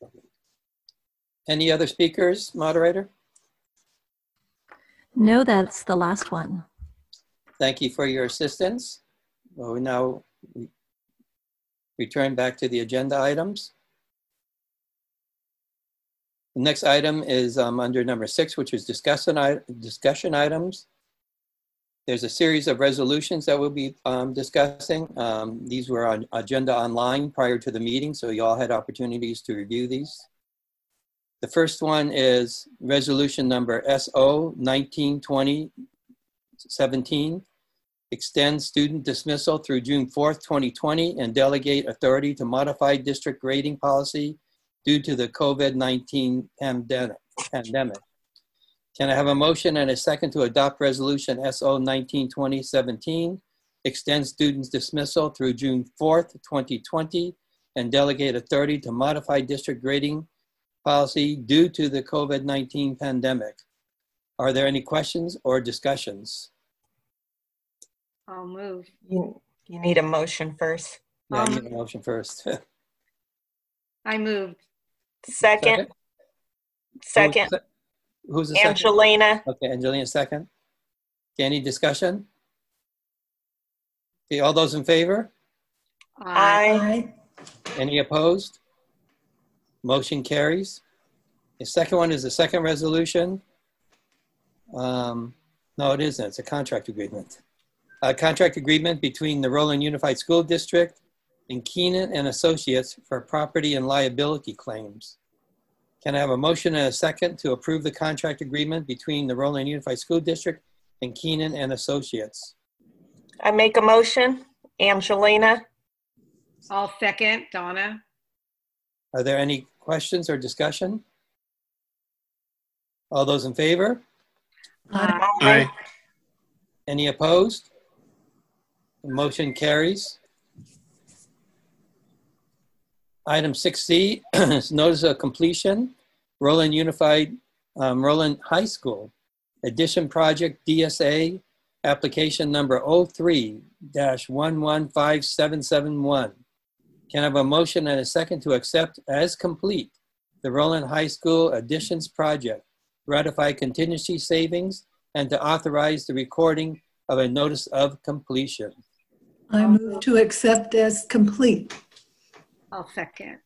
Any other speakers, moderator? No, that's the last one. Thank you for your assistance. Well, we now return back to the agenda items. The next item is um, under number six, which is discussion, discussion items. There's a series of resolutions that we'll be um, discussing. Um, these were on agenda online prior to the meeting, so you all had opportunities to review these. The first one is resolution number S O nineteen twenty seventeen. Extend student dismissal through June fourth, twenty twenty, and delegate authority to modify district grading policy due to the COVID nineteen pandemic. Can I have a motion and a second to adopt resolution S O nineteen twenty seventeen, extend students dismissal through June fourth, twenty twenty, and delegate authority to modify district grading policy due to the COVID nineteen pandemic. Are there any questions or discussions? I'll move. You, you need a motion first. Yeah, I Um, need a motion first. I moved. Second. Second. Who's, who's the second? Angelina. Okay, Angelina, second. Okay, any discussion? Okay, all those in favor? Aye. Any opposed? Motion carries. The second one is the second resolution. Um, no, it isn't. It's a contract agreement. A contract agreement between the Roland Unified School District and Keenan and Associates for property and liability claims. Can I have a motion and a second to approve the contract agreement between the Roland Unified School District and Keenan and Associates? I make a motion. Angelina. I'll second. Donna. Are there any questions or discussion? All those in favor? Aye. Any opposed? The motion carries. Item six C is notice of completion, Roland Unified, um, Roland High School, addition project D S A, application number zero three dash one one five seven seven one. Can I have a motion and a second to accept as complete the Roland High School additions project, ratify contingency savings, and to authorize the recording of a notice of completion? I move to accept as complete. I'll second.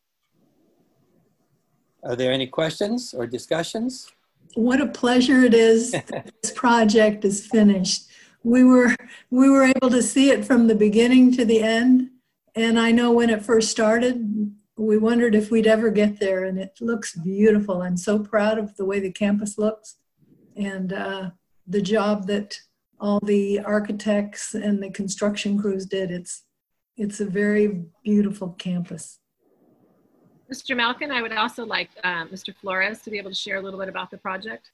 Are there any questions or discussions? What a pleasure it is that this project is finished. We were, we were able to see it from the beginning to the end. And I know when it first started, we wondered if we'd ever get there, and it looks beautiful. I'm so proud of the way the campus looks and uh, the job that all the architects and the construction crews did. It's, it's a very beautiful campus. Mister Malkin, I would also like uh, Mister Flores to be able to share a little bit about the project.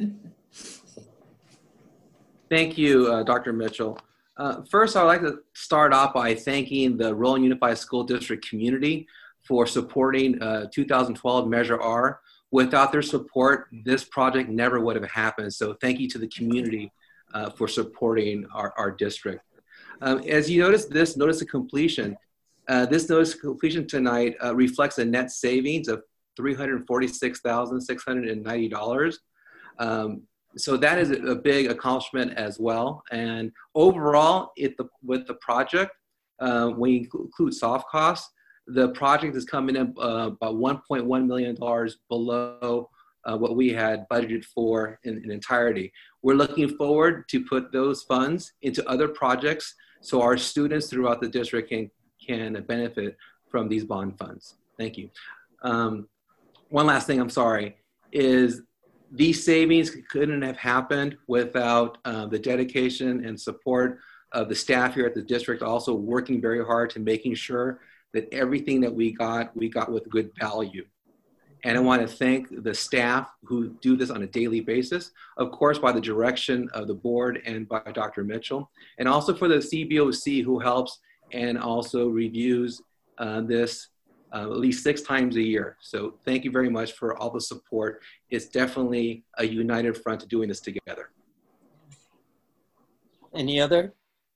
Thank you, uh, Doctor Mitchell. Uh, first, I would like to start off by thanking the Roland Unified School District community for supporting uh, two thousand twelve Measure R. Without their support, this project never would have happened. So thank you to the community uh, for supporting our, our district. Um, as you notice, this notice of completion, uh, this notice of completion tonight uh, reflects a net savings of three hundred forty-six thousand six hundred ninety dollars. Um, so that is a big accomplishment as well. And overall, it, the, with the project, uh, when you include soft costs, the project is coming in uh, about one point one million dollars below uh, what we had budgeted for in, in entirety. We're looking forward to put those funds into other projects so our students throughout the district can, can benefit from these bond funds. Thank you. Um, one last thing, I'm sorry, is these savings couldn't have happened without uh, the dedication and support of the staff here at the district, also working very hard to making sure that everything that we got, we got with good value. And I want to thank the staff who do this on a daily basis, of course, by the direction of the board and by Doctor Mitchell, and also for the C B O C who helps and also reviews uh, this uh, at least six times a year. So thank you very much for all the support. It's definitely a united front to doing this together. Any other?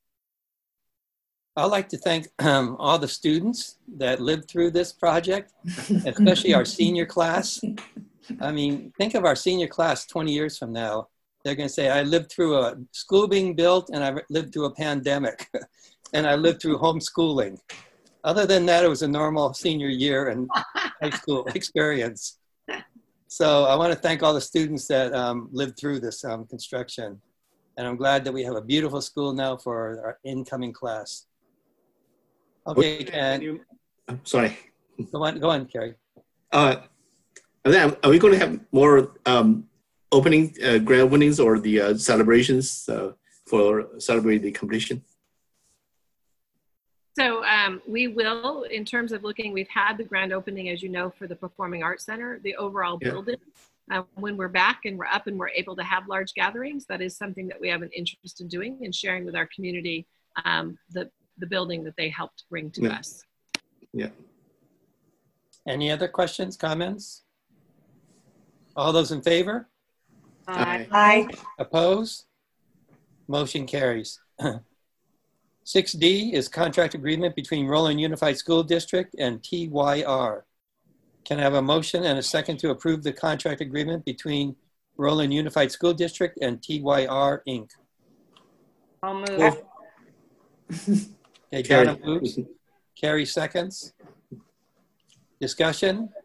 I'd like to thank um, all the students that lived through this project, especially our senior class. I mean, think of our senior class twenty years from now. They're going to say, I lived through a school being built, and I lived through a pandemic, and I lived through homeschooling. Other than that, it was a normal senior year and high school experience. So I want to thank all the students that um, lived through this um, construction. And I'm glad that we have a beautiful school now for our incoming class. Okay, Ken. I'm sorry. Go on, go on, Kerry. Uh, are we going to have more um, opening uh, grand openings or the uh, celebrations uh, for celebrating the completion? So um, we will, in terms of looking, we've had the grand opening, as you know, for the Performing Arts Center, the overall Yeah. building. Uh, when we're back and we're up and we're able to have large gatherings, that is something that we have an interest in doing and sharing with our community, um, the, the building that they helped bring to Yeah. us. Yeah. Any other questions, comments? All those in favor? Aye. Aye. Opposed? Motion carries. six D is contract agreement between Roland Unified School District and T Y R. Can I have a motion and a second to approve the contract agreement between Roland Unified School District and T Y R, Incorporated? I'll move. Okay, Carrie. Donna moves. Carrie seconds. Discussion?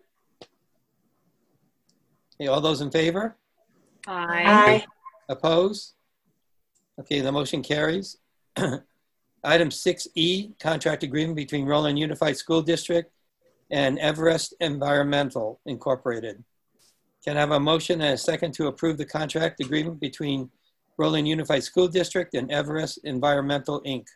Okay, all those in favor? Aye. Aye. Opposed? Okay, the motion carries. Item six E, contract agreement between Roland Unified School District and Everest Environmental Incorporated. Can I have a motion and a second to approve the contract agreement between Roland Unified School District and Everest Environmental, Incorporated?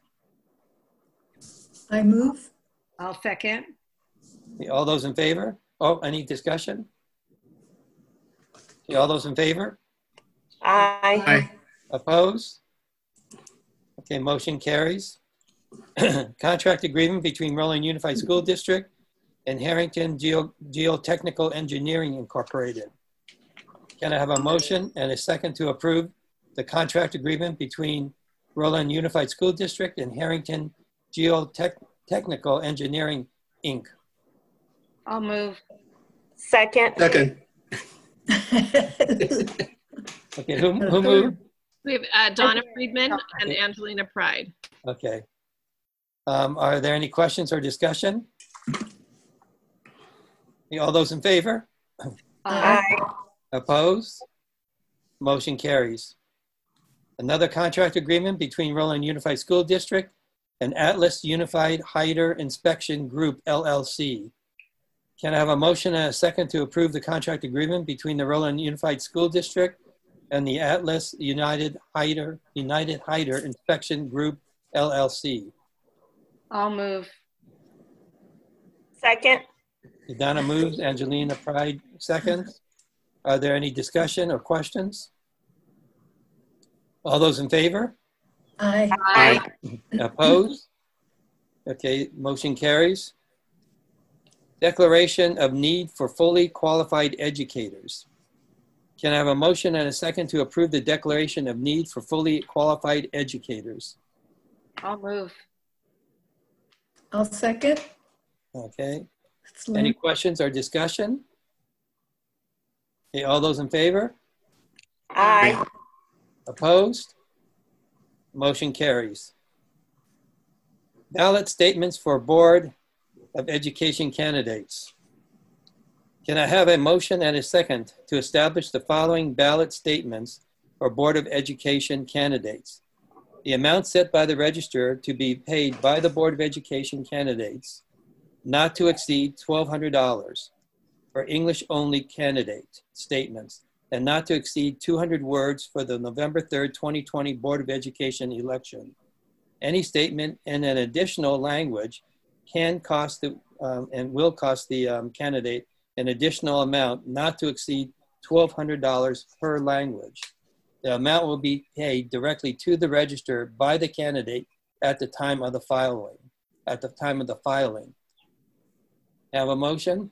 I move. I'll second. Okay, all those in favor? Oh, any discussion? Okay, all those in favor? Aye. Aye. Opposed? Okay, motion carries. Contract agreement between Roland Unified School District and Harrington Geo Geotechnical Engineering Incorporated. Can I have a motion and a second to approve the contract agreement between Roland Unified School District and Harrington Geotechnical Engineering, Incorporated? I'll move. Second. Second. Okay, who, who moved? We have uh, Donna Friedman and Angelina Pride. Okay. Um, are there any questions or discussion? Okay, all those in favor? Aye. Opposed? Motion carries. Another contract agreement between Roland Unified School District and Atlas Unified Hider Inspection Group, L L C. Can I have a motion and a second to approve the contract agreement between the Roland Unified School District and the Atlas United Hider, United Hider Inspection Group, L L C? I'll move. Second. Donna moves, Angelina Pride seconds. Are there any discussion or questions? All those in favor? Aye. Aye. Opposed? Okay, motion carries. Declaration of need for fully qualified educators. Can I have a motion and a second to approve the declaration of need for fully qualified educators? I'll move. I'll second. Okay. It's Any Lynn. questions or discussion? Okay, all those in favor? Aye. Opposed? Motion carries. Ballot statements for Board of Education candidates. Can I have a motion and a second to establish the following ballot statements for Board of Education candidates? The amount set by the register to be paid by the Board of Education candidates not to exceed twelve hundred dollars for English-only candidate statements and not to exceed two hundred words for the November third, twenty twenty Board of Education election. Any statement in an additional language can cost the, um, and will cost the um, candidate an additional amount not to exceed twelve hundred dollars per language. The amount will be paid directly to the register by the candidate at the time of the filing, at the time of the filing. Have a motion?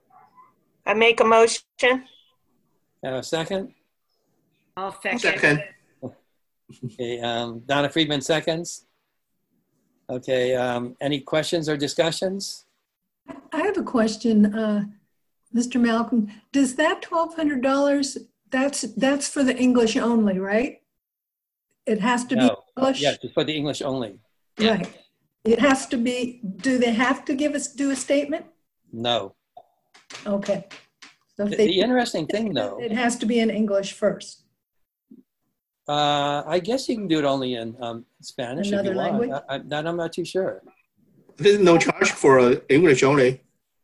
I make a motion. Have a second? I'll second. Second. Okay, um, Donna Friedman seconds. Okay, um, any questions or discussions? I have a question, uh, Mister Malcolm. Does that twelve hundred dollars, that's, that's for the English only, right? It has to be No. English? Yeah, just for the English only. Right. It has to be, do they have to give us, do a statement? No. Okay. So if The, they, the interesting thing though, it has to be in English first. uh, I guess you can do it only in um, Spanish if Another you want. language? I, I, that I'm not too sure. There's no charge for uh, English only.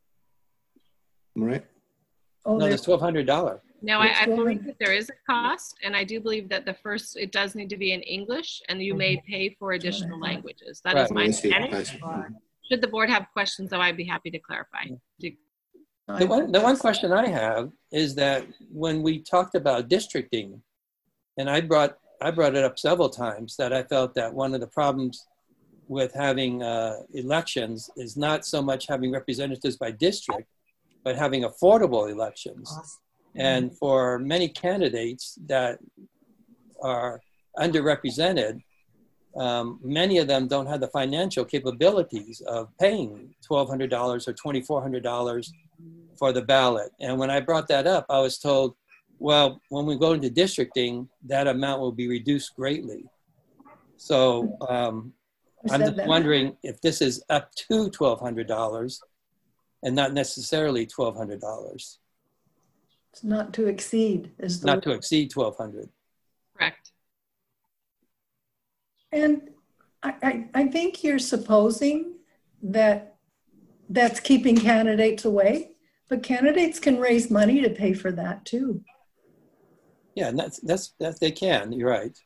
Am I right? Oh, No, there's twelve hundred dollars. Now, I, I Which one? believe that there is a cost, and I do believe that the first, it does need to be in English, and you may pay for additional languages. That is Right. my I see. understanding. I see. Should the board have questions, though, I'd be happy to clarify. Do- The one, the one question I have is that when we talked about districting, and I brought, I brought it up several times, that I felt that one of the problems with having uh, elections is not so much having representatives by district, but having affordable elections. And for many candidates that are underrepresented, um, many of them don't have the financial capabilities of paying twelve hundred dollars or twenty-four hundred dollars for the ballot. And when I brought that up, I was told, well, when we go into districting, that amount will be reduced greatly. So um, I'm just wondering if this is up to twelve hundred dollars and not necessarily twelve hundred dollars. It's not to exceed. Is the Not to exceed twelve hundred dollars. Correct. And I, I, I think you're supposing that that's keeping candidates away, but candidates can raise money to pay for that too. Yeah, and that's, that's, that they can, you're right.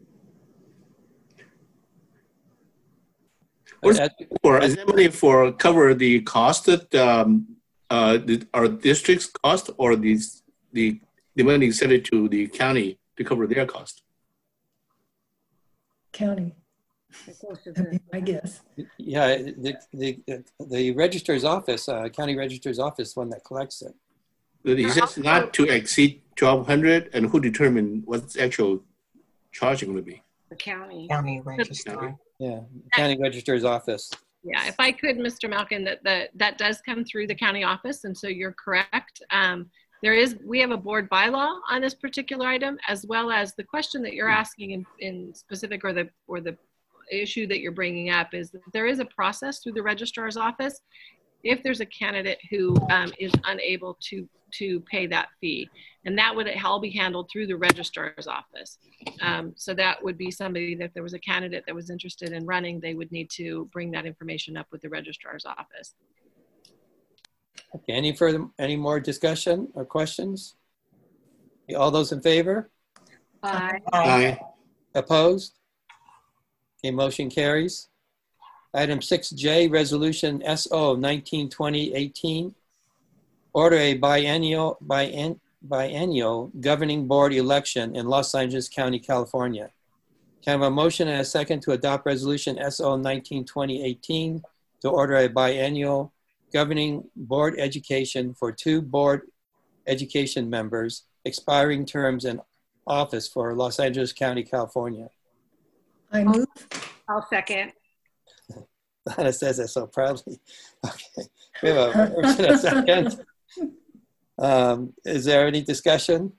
What's for, is that money for cover the cost that um, uh, the, our district's cost, or these, the, the money sent it to the county to cover their cost? County, I guess. Yeah, the, the, the registrar's office, uh, county registrar's office, one that collects it. But he says not to exceed twelve hundred, and who determine what's actual charging going to be? The county. County registrar. Yeah, county registrar's office. Yeah, if I could, Mister Malkin, that, that, that does come through the county office, and so you're correct. Um, there is, we have a board bylaw on this particular item, as well as the question that you're asking in, in specific, or the, or the issue that you're bringing up, is that there is a process through the registrar's office if there's a candidate who um, is unable to, to pay that fee. And that would all be handled through the registrar's office. Um, so that would be somebody that if there was a candidate that was interested in running, they would need to bring that information up with the registrar's office. Okay, any further, any more discussion or questions? Okay, all those in favor? Aye. Aye. Opposed? Okay, motion carries. Item six J, Resolution S O nineteen twenty eighteen. Order a biennial, bien, biennial governing board election in Los Angeles County, California. Can I have a motion and a second to adopt Resolution S O nineteen twenty eighteen to order a biennial governing board education for two board education members, expiring terms in office for Los Angeles County, California? I move. I'll second. Donna says that so proudly. Okay, we have a motion and a second. Um, is there any discussion?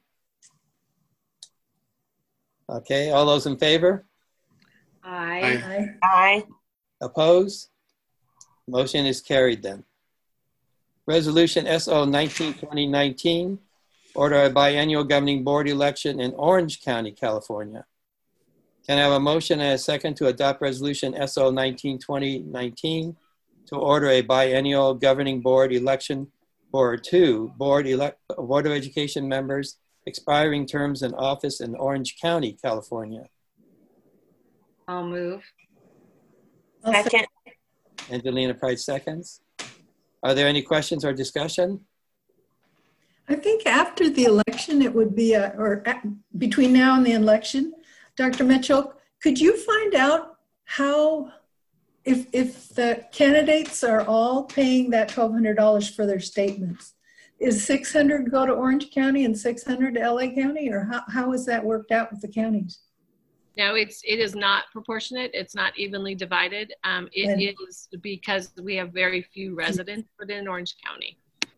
Okay, all those in favor? Aye. Aye. Aye. Opposed? Motion is carried then. Resolution S O nineteen twenty nineteen, order a biennial governing board election in Orange County, California. Can I have a motion and a second to adopt Resolution S O nineteen twenty nineteen to order a biennial governing board election for two board, elect, board of education members, expiring terms in office in Orange County, California? I'll move. Second. Angelina Price seconds. Are there any questions or discussion? I think after the election, it would be, a, or at, between now and the election, Doctor Mitchell, could you find out how, if, if the candidates are all paying that twelve hundred dollars for their statements, is six hundred go to Orange County and six hundred to L A County, or how, how is that worked out with the counties? No, it's, it is not proportionate. It's not evenly divided. Um, it And- is because we have very few residents within Orange County.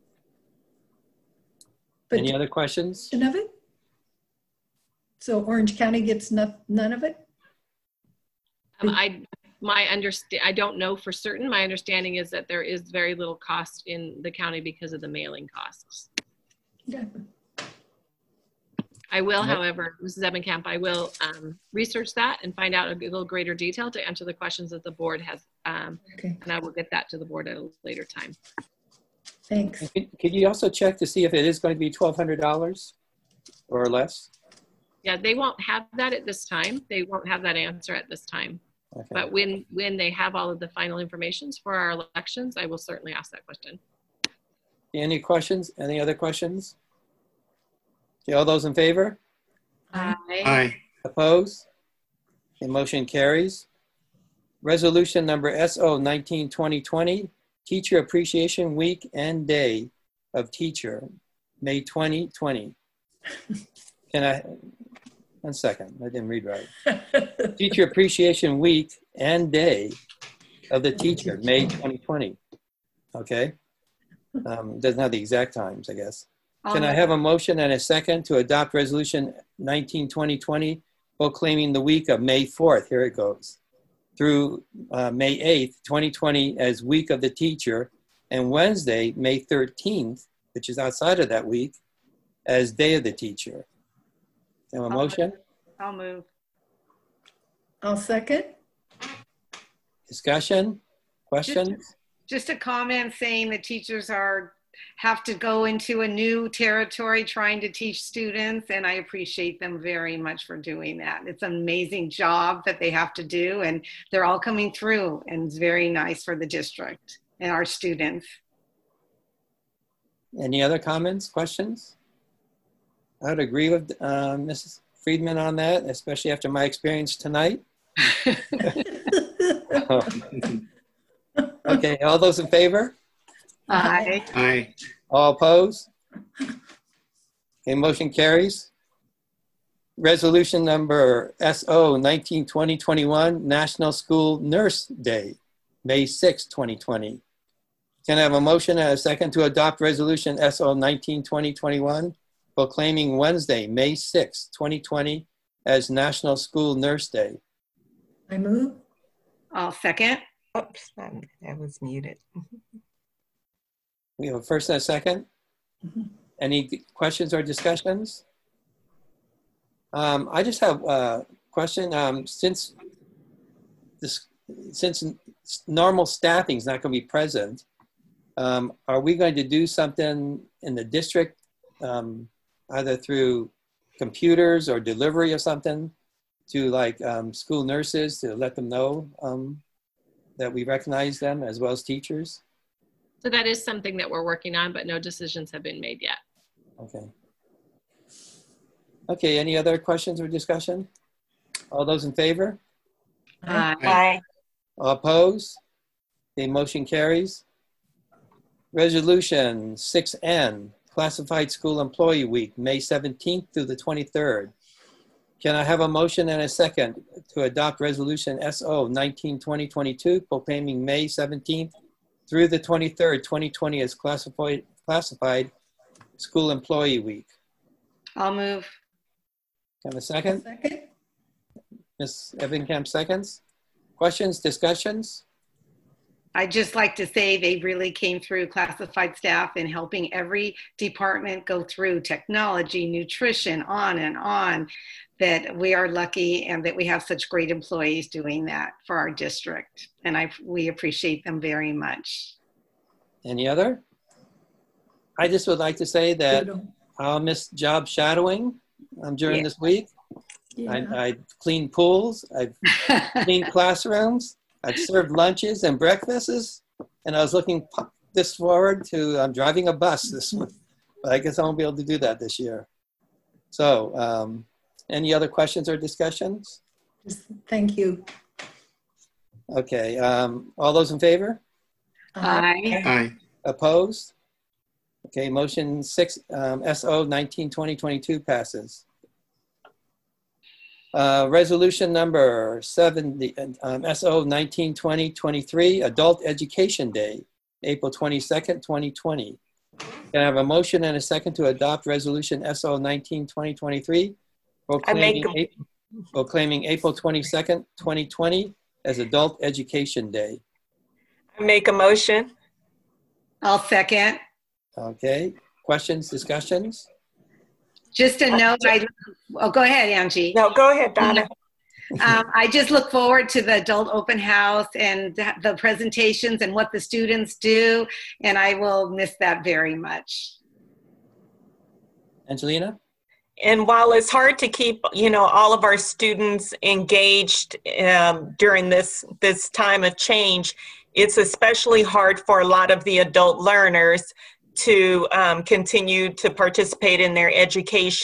But Any other questions? none of it? So Orange County gets no, none of it? Um, I, my understand, I don't know for certain. My understanding is that there is very little cost in the county because of the mailing costs. Yeah. I will, Yep. however, Missus Ebenkamp, I will um, research that and find out a little greater detail to answer the questions that the board has. Um, Okay. and I will get that to the board at a later time. Thanks. Could, could you also check to see if it is going to be twelve hundred dollars or less? Yeah, they won't have that at this time. They won't have that answer at this time. Okay. But when, when they have all of the final informations for our elections, I will certainly ask that question. Any questions? Any other questions? Okay, all those in favor? Aye. Aye. Opposed? The motion carries. Resolution number S O nineteen twenty twenty, Teacher Appreciation Week and Day of Teacher. May twenty twenty. Can I, one second, I didn't read right. Teacher Appreciation Week and Day of the Teacher, May twenty twenty. Okay. Um, doesn't have the exact times, I guess. Can I have a motion and a second to adopt resolution nineteen twenty twenty proclaiming the week of May fourth, here it goes, through uh, May eighth, twenty twenty as Week of the Teacher, and Wednesday, May thirteenth, which is outside of that week, as Day of the Teacher. Have a motion? I'll move. I'll second. Discussion? Questions? Just a comment saying that teachers are have to go into a new territory trying to teach students, and I appreciate them very much for doing that. It's an amazing job that they have to do, and they're all coming through, and it's very nice for the district and our students. Any other comments, questions? I would agree with uh, Missus Friedman on that, especially after my experience tonight. Okay, all those in favor? Aye. Aye. All opposed? Okay, motion carries. Resolution number S O nineteen twenty twenty-one, National School Nurse Day, May sixth, twenty twenty. Can I have a motion and a second to adopt resolution S O nineteen twenty twenty-one, proclaiming Wednesday, May sixth, twenty twenty as National School Nurse Day? I move. I'll second. Oops, that was muted. We have a first and a second. Any questions or discussions? Um, I just have a question. Um, since this, since normal staffing is not going to be present, um, are we going to do something in the district, um, either through computers or delivery or something, to like um, school nurses to let them know um, that we recognize them as well as teachers? So that is something that we're working on, but no decisions have been made yet. Okay. Okay, any other questions or discussion? All those in favor? Aye. Aye. All opposed? The motion carries. Resolution six N, Classified School Employee Week, May seventeenth through the twenty-third. Can I have a motion and a second to adopt resolution S O nineteen twenty twenty-two, proclaiming May seventeenth through the twenty-third, twenty twenty as classified, classified School Employee Week? I'll move. Can I have a second? Second. Miz Evankamp seconds. Questions, discussions? I'd just like to say they really came through, classified staff, in helping every department go through technology, nutrition, on and on, that we are lucky and that we have such great employees doing that for our district. And I, we appreciate them very much. Any other? I just would like to say that I'll miss job shadowing um, during Yeah. this week. Yeah. I, I cleaned pools, I've cleaned classrooms, I've served lunches and breakfasts, and I was looking this forward to um, driving a bus this month, but I guess I won't be able to do that this year. So, um, any other questions or discussions? Just thank you. Okay, um, all those in favor? Aye. Aye. Opposed? Okay, motion six, um, S O nineteen twenty twenty-two passes. Uh, resolution number seventy, um, S O nineteen twenty twenty-three, Adult Education Day, April twenty-second, twenty twenty. Can I have a motion and a second to adopt resolution S O nineteen twenty twenty-three, proclaiming, I make a- proclaiming April twenty-second, twenty twenty as Adult Education Day? I make a motion. I'll second. Okay, questions, discussions? Just a note, I, oh, go ahead, Angie. No, go ahead, Donna. Um, I just look forward to the adult open house and the presentations and what the students do, and I will miss that very much. Angelina? And while it's hard to keep, you know, all of our students engaged um, during this this time of change, it's especially hard for a lot of the adult learners to um, continue to participate in their education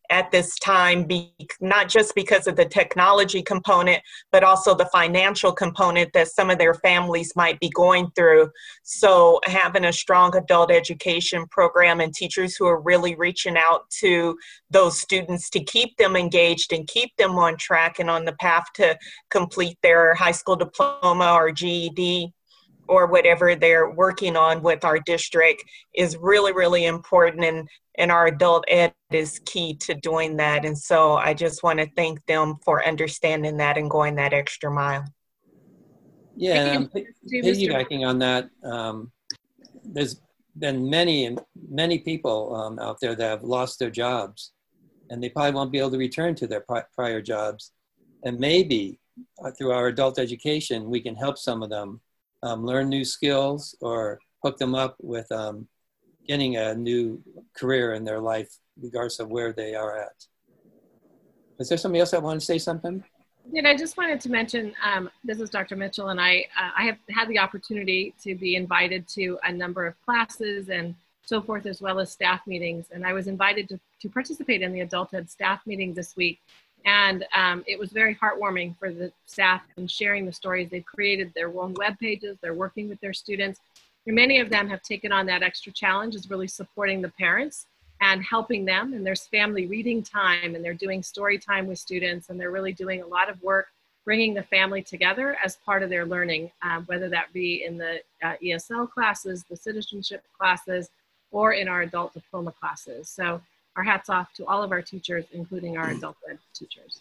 at this time, be, not just because of the technology component, but also the financial component that some of their families might be going through. So having a strong adult education program and teachers who are really reaching out to those students to keep them engaged and keep them on track and on the path to complete their high school diploma or G E D or whatever they're working on with our district is really, really important. And, and our adult ed is key to doing that. And so I just want to thank them for understanding that and going that extra mile. Yeah, and um, piggybacking on that, um, there's been many, many people um, out there that have lost their jobs, and they probably won't be able to return to their pri prior jobs. And maybe uh, through our adult education, we can help some of them um, learn new skills or hook them up with um, getting a new career in their life, regardless of where they are at. Is there somebody else that wanted to say something? And I just wanted to mention, um, this is Doctor Mitchell, and I, uh, I have had the opportunity to be invited to a number of classes and so forth, as well as staff meetings. And I was invited to, to participate in the adult ed staff meeting this week. And um, it was very heartwarming for the staff and sharing the stories. They've created their own web pages. They're working with their students. And many of them have taken on that extra challenge, is really supporting the parents and helping them. And there's family reading time, and they're doing story time with students, and they're really doing a lot of work bringing the family together as part of their learning, um, whether that be in the uh, E S L classes, the citizenship classes, or in our adult diploma classes. So our hats off to all of our teachers, including our adult ed teachers.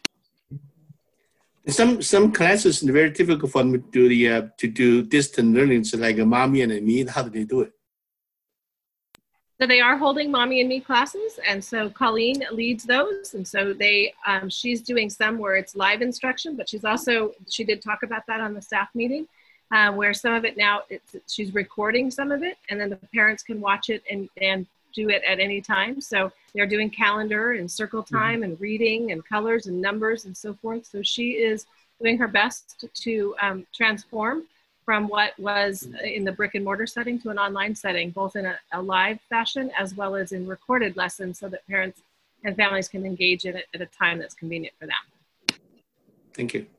Some some classes are very difficult for them to do the uh, to do distant learning, so like a mommy and a me. How do they do it? So they are holding Mommy and Me classes, and so Colleen leads those. And so they, um, she's doing some where it's live instruction, but she's also, she did talk about that on the staff meeting, uh, where some of it now, it's, she's recording some of it, and then the parents can watch it and, and do it at any time. So they're doing calendar and circle time mm-hmm. and reading and colors and numbers and so forth. So she is doing her best to um, transform from what was in the brick and mortar setting to an online setting, both in a, a live fashion as well as in recorded lessons, so that parents and families can engage in it at a time that's convenient for them. Thank you.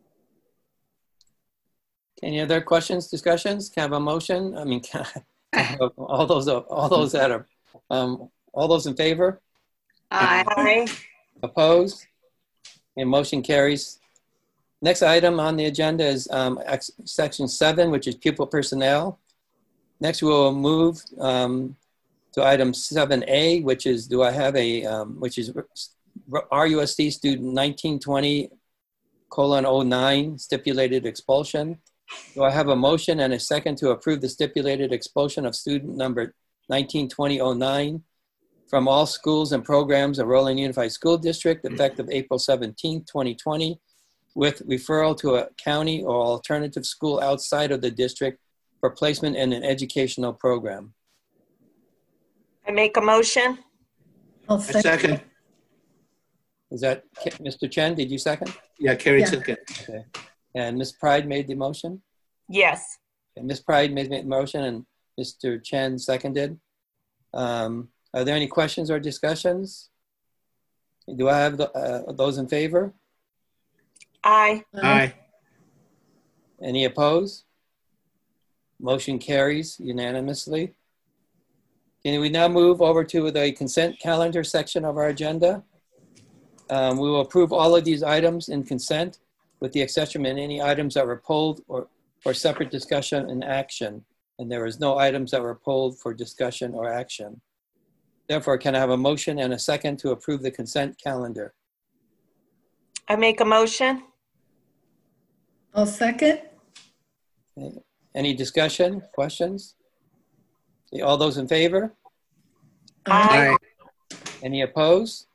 Any other questions, discussions? Can I have a motion? I mean, can I have all those, all those that are, um, all those in favor? Aye. Opposed? And motion carries. Next item on the agenda is um, section seven, which is pupil personnel. Next, we will move um, to item seven A, which is, do I have a, um, which is R U S D student nineteen twenty colon oh nine stipulated expulsion. Do I have a motion and a second to approve the stipulated expulsion of student number nineteen twenty oh nine from all schools and programs of Roland Unified School District effective April seventeenth, twenty twenty, with referral to a county or alternative school outside of the district for placement in an educational program? I make a motion. I'll second. second. Is that Mister Chen? Did you second? Yeah, Carrie Yeah. second. Okay. And Miz Pride made the motion? Yes. And Miz Pride made the motion and Mister Chen seconded. Um, are there any questions or discussions? Do I have the, uh, those in favor? Aye. Aye. Any opposed? Motion carries unanimously. Can we now move over to the consent calendar section of our agenda? Um, we will approve all of these items in consent, with the exception of any items that were pulled or for separate discussion and action. And there is no items that were pulled for discussion or action. Therefore, can I have a motion and a second to approve the consent calendar? I make a motion. I'll second. Okay. Any discussion, questions? Okay, all those in favor? Aye. Any opposed?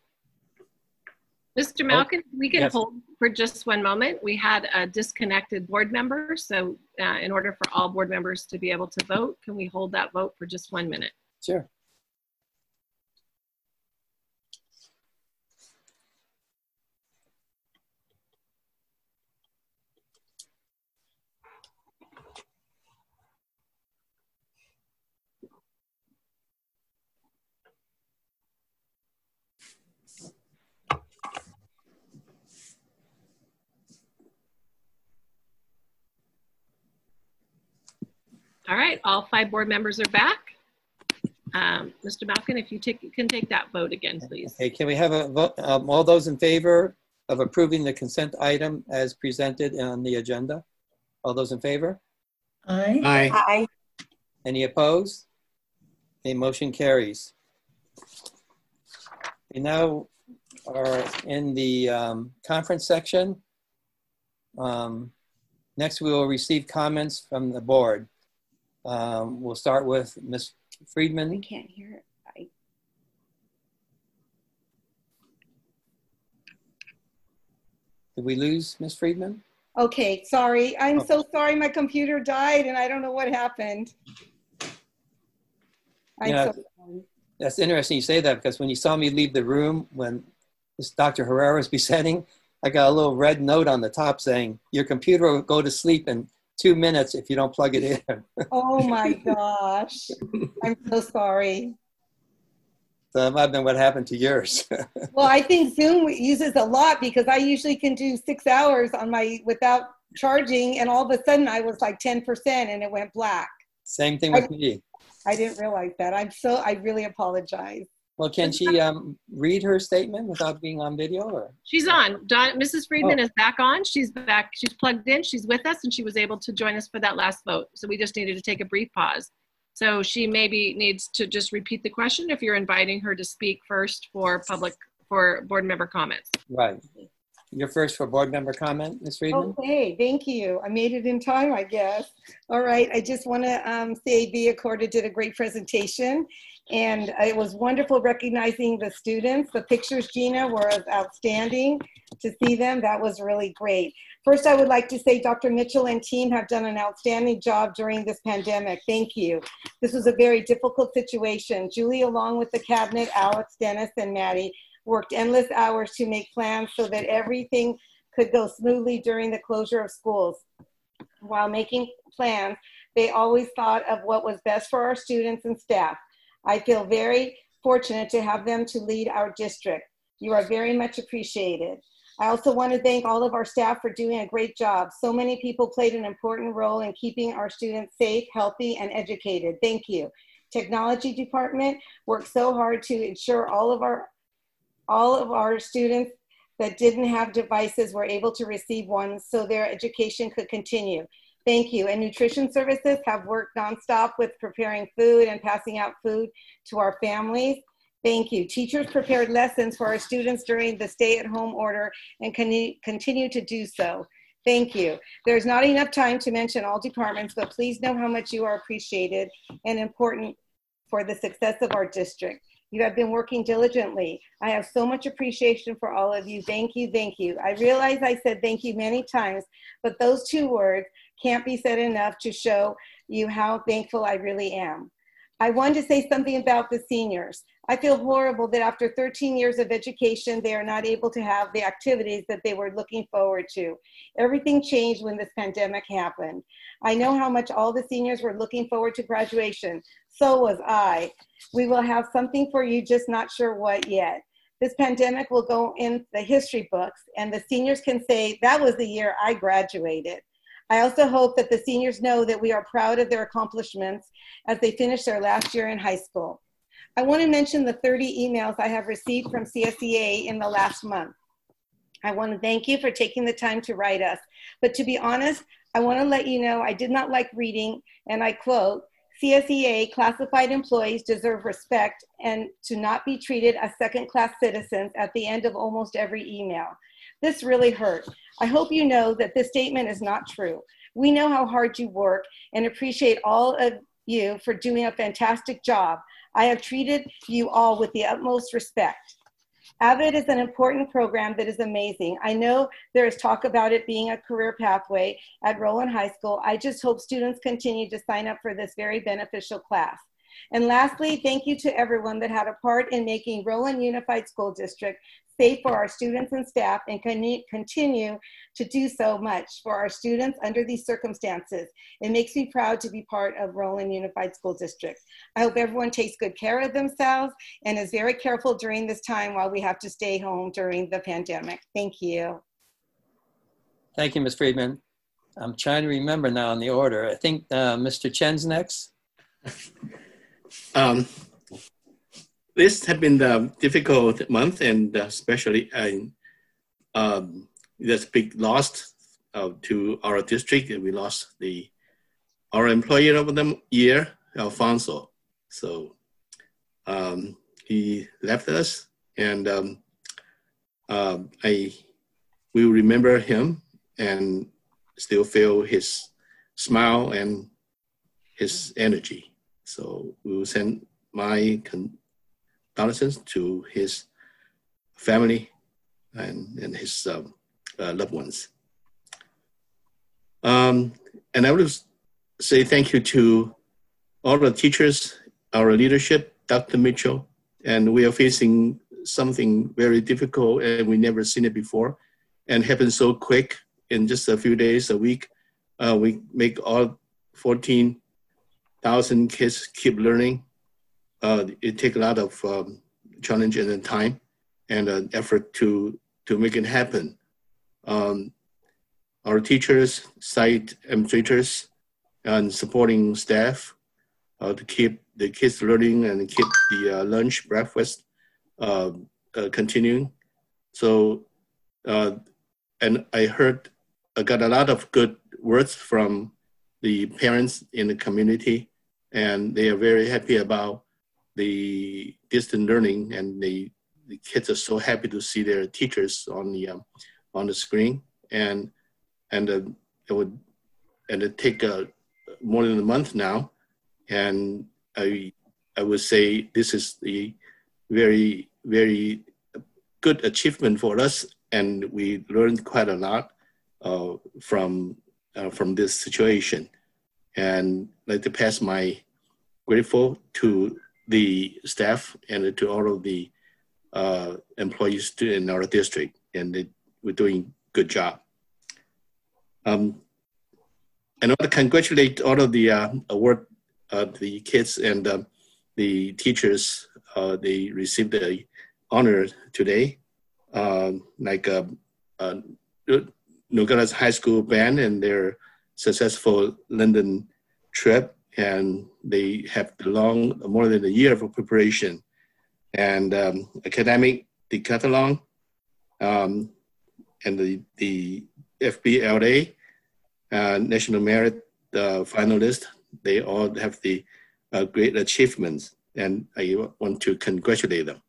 Mister Malkin, we can Yes. hold for just one moment. We had a disconnected board member, so uh, in order for all board members to be able to vote, can we hold that vote for just one minute? Sure. All right, all five board members are back. Um, Mister Malkin, if you take, can take that vote again, please. Okay, can we have a vote? Um, all those in favor of approving the consent item as presented on the agenda? All those in favor? Aye. Aye. Aye. Any opposed? A motion carries. We now are in the um, conference section. Um, next, we will receive comments from the board. Um, we'll start with Miz Friedman. I can't hear it. I... Did we lose Miz Friedman? Okay, sorry. I'm Okay. so sorry. My computer died and I don't know what happened. I'm Yeah, so sorry. that's interesting you say that, because when you saw me leave the room when this Doctor Herrera was presenting, I got a little red note on the top saying, your computer will go to sleep in two minutes if you don't plug it in. Oh my gosh. I'm so sorry. So that might have been what happened to yours. Well, I think Zoom uses a lot because I usually can do six hours on my without charging, and all of a sudden I was like ten percent and it went black. Same thing with I, me. I didn't realize that. I'm so, I really apologize. Well, can she um, read her statement without being on video? Or? She's on. Don, Missus Friedman Oh. is back on. She's back. She's plugged in. She's with us, and she was able to join us for that last vote. So we just needed to take a brief pause. So she maybe needs to just repeat the question if you're inviting her to speak first for public, for board member comments. Right. You're first for board member comment, Miz Friedman. Okay, thank you. I made it in time, I guess. All right, I just want to um, say Via Corda did a great presentation, and it was wonderful recognizing the students. The pictures, Gina, were outstanding to see them. That was really great. First, I would like to say Doctor Mitchell and team have done an outstanding job during this pandemic. Thank you. This was a very difficult situation. Julie, along with the cabinet, Alex, Dennis, and Maddie, worked endless hours to make plans so that everything could go smoothly during the closure of schools. While making plans, they always thought of what was best for our students and staff. I feel very fortunate to have them to lead our district. You are very much appreciated. I also want to thank all of our staff for doing a great job. So many people played an important role in keeping our students safe, healthy, and educated. Thank you. Technology department worked so hard to ensure all of our all of our students that didn't have devices were able to receive one so their education could continue. Thank you. And nutrition services have worked nonstop with preparing food and passing out food to our families. Thank you. Teachers prepared lessons for our students during the stay-at-home order and can continue to do so. Thank you. There's not enough time to mention all departments, but please know how much you are appreciated and important for the success of our district. You have been working diligently. I have so much appreciation for all of you. Thank you, thank you. I realize I said thank you many times, but those two words can't be said enough to show you how thankful I really am. I wanted to say something about the seniors. I feel horrible that after thirteen years of education, they are not able to have the activities that they were looking forward to. Everything changed when this pandemic happened. I know how much all the seniors were looking forward to graduation. So was I. We will have something for you, just not sure what yet. This pandemic will go in the history books, and the seniors can say, that was the year I graduated. I also hope that the seniors know that we are proud of their accomplishments as they finish their last year in high school. I want to mention the thirty emails I have received from C S E A in the last month. I want to thank you for taking the time to write us. But to be honest, I want to let you know I did not like reading, and I quote, C S E A classified employees deserve respect and to not be treated as second-class citizens at the end of almost every email. This really hurt. I hope you know that this statement is not true. We know how hard you work and appreciate all of you for doing a fantastic job. I have treated you all with the utmost respect. AVID is an important program that is amazing. I know there is talk about it being a career pathway at Roland High School. I just hope students continue to sign up for this very beneficial class. And lastly, thank you to everyone that had a part in making Roland Unified School District safe for our students and staff, and can continue to do so much for our students under these circumstances. It makes me proud to be part of Roland Unified School District. I hope everyone takes good care of themselves and is very careful during this time while we have to stay home during the pandemic. Thank you. Thank you, Miz Friedman. I'm trying to remember now in the order. I think uh, Mister Chen's next. Um, this has been a difficult month, and especially in um, this big loss uh, to our district. We lost the our employee of the year, Alfonso. So um, he left us, and um, uh, I will remember him and still feel his smile and his energy. So we will send my condolences to his family and, and his um, uh, loved ones. Um, and I would say thank you to all the teachers, our leadership, Doctor Mitchell, and we are facing something very difficult and we never seen it before, and happened so quick in just a few days, a week. Uh, we make all fourteen thousand kids keep learning. Uh, it takes a lot of um, challenge and time and an effort to, to make it happen. Um, our teachers, site administrators, and supporting staff uh, to keep the kids learning and keep the uh, lunch, breakfast uh, uh, continuing. So, uh, and I heard, I got a lot of good words from the parents in the community, and they are very happy about the distant learning, and they, the kids are so happy to see their teachers on the um, on the screen, and and uh, it would and it take uh, more than a month now, and I I would say this is the very very good achievement for us, and we learned quite a lot uh, from uh, from this situation. And I'd like to pass my grateful to the staff and to all of the uh, employees in our district, and they, we're doing a good job. Um, and I want to congratulate all of the uh, award, uh, the kids and uh, the teachers. Uh, they received the honor today, uh, like uh, uh, Nogales High School band and their successful London trip, and they have long more than a year of preparation, and um, academic decathlon, um, and the the F B L A uh, National Merit uh, finalist. They all have the uh, great achievements, and I want to congratulate them.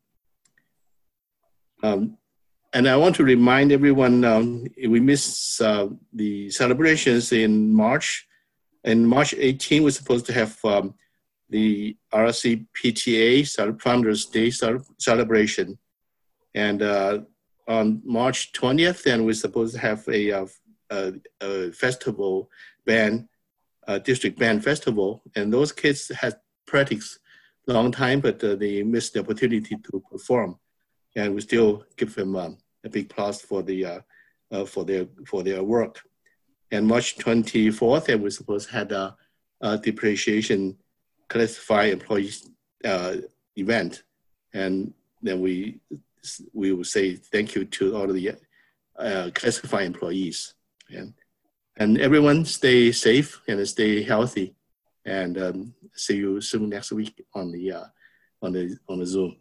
Um, And I want to remind everyone, um, we missed uh, the celebrations in March. In March eighteenth, we're supposed to have um, the R S C P T A Founders Day celebration. And uh, on March twentieth, then we're supposed to have a, a, a festival band, a district band festival. And those kids had practiced a long time, but uh, they missed the opportunity to perform. And we still give them um, a big plus for the uh, uh, for their for their work. And March twenty-fourth, and we're supposed to have a, a depreciation classified employees uh, event, and then we we will say thank you to all of the uh, classified employees, and and everyone stay safe and stay healthy, and um, see you soon next week on the uh, on the on the Zoom.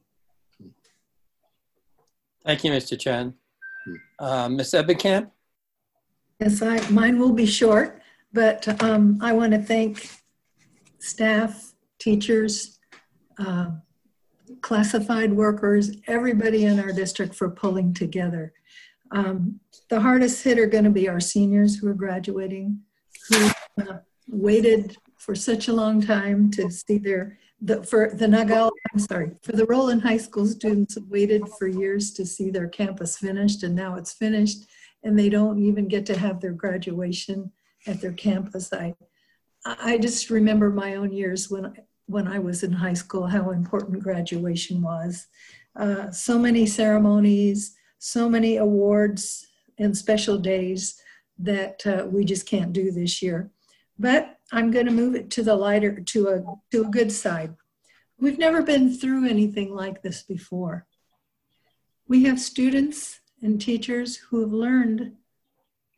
Thank you, Mister Chen. Uh, Miz Ebenkamp? Yes, I, mine will be short, but um, I want to thank staff, teachers, uh, classified workers, everybody in our district for pulling together. Um, the hardest hit are going to be our seniors who are graduating, who uh, waited for such a long time to see their The, for the Nogales, I'm sorry, for the Roland High School students waited for years to see their campus finished, and now it's finished, and they don't even get to have their graduation at their campus. I, I just remember my own years when, when I was in high school, how important graduation was. Uh, so many ceremonies, so many awards and special days that uh, we just can't do this year. But I'm going to move it to the lighter, to a, to a good side. We've never been through anything like this before. We have students and teachers who have learned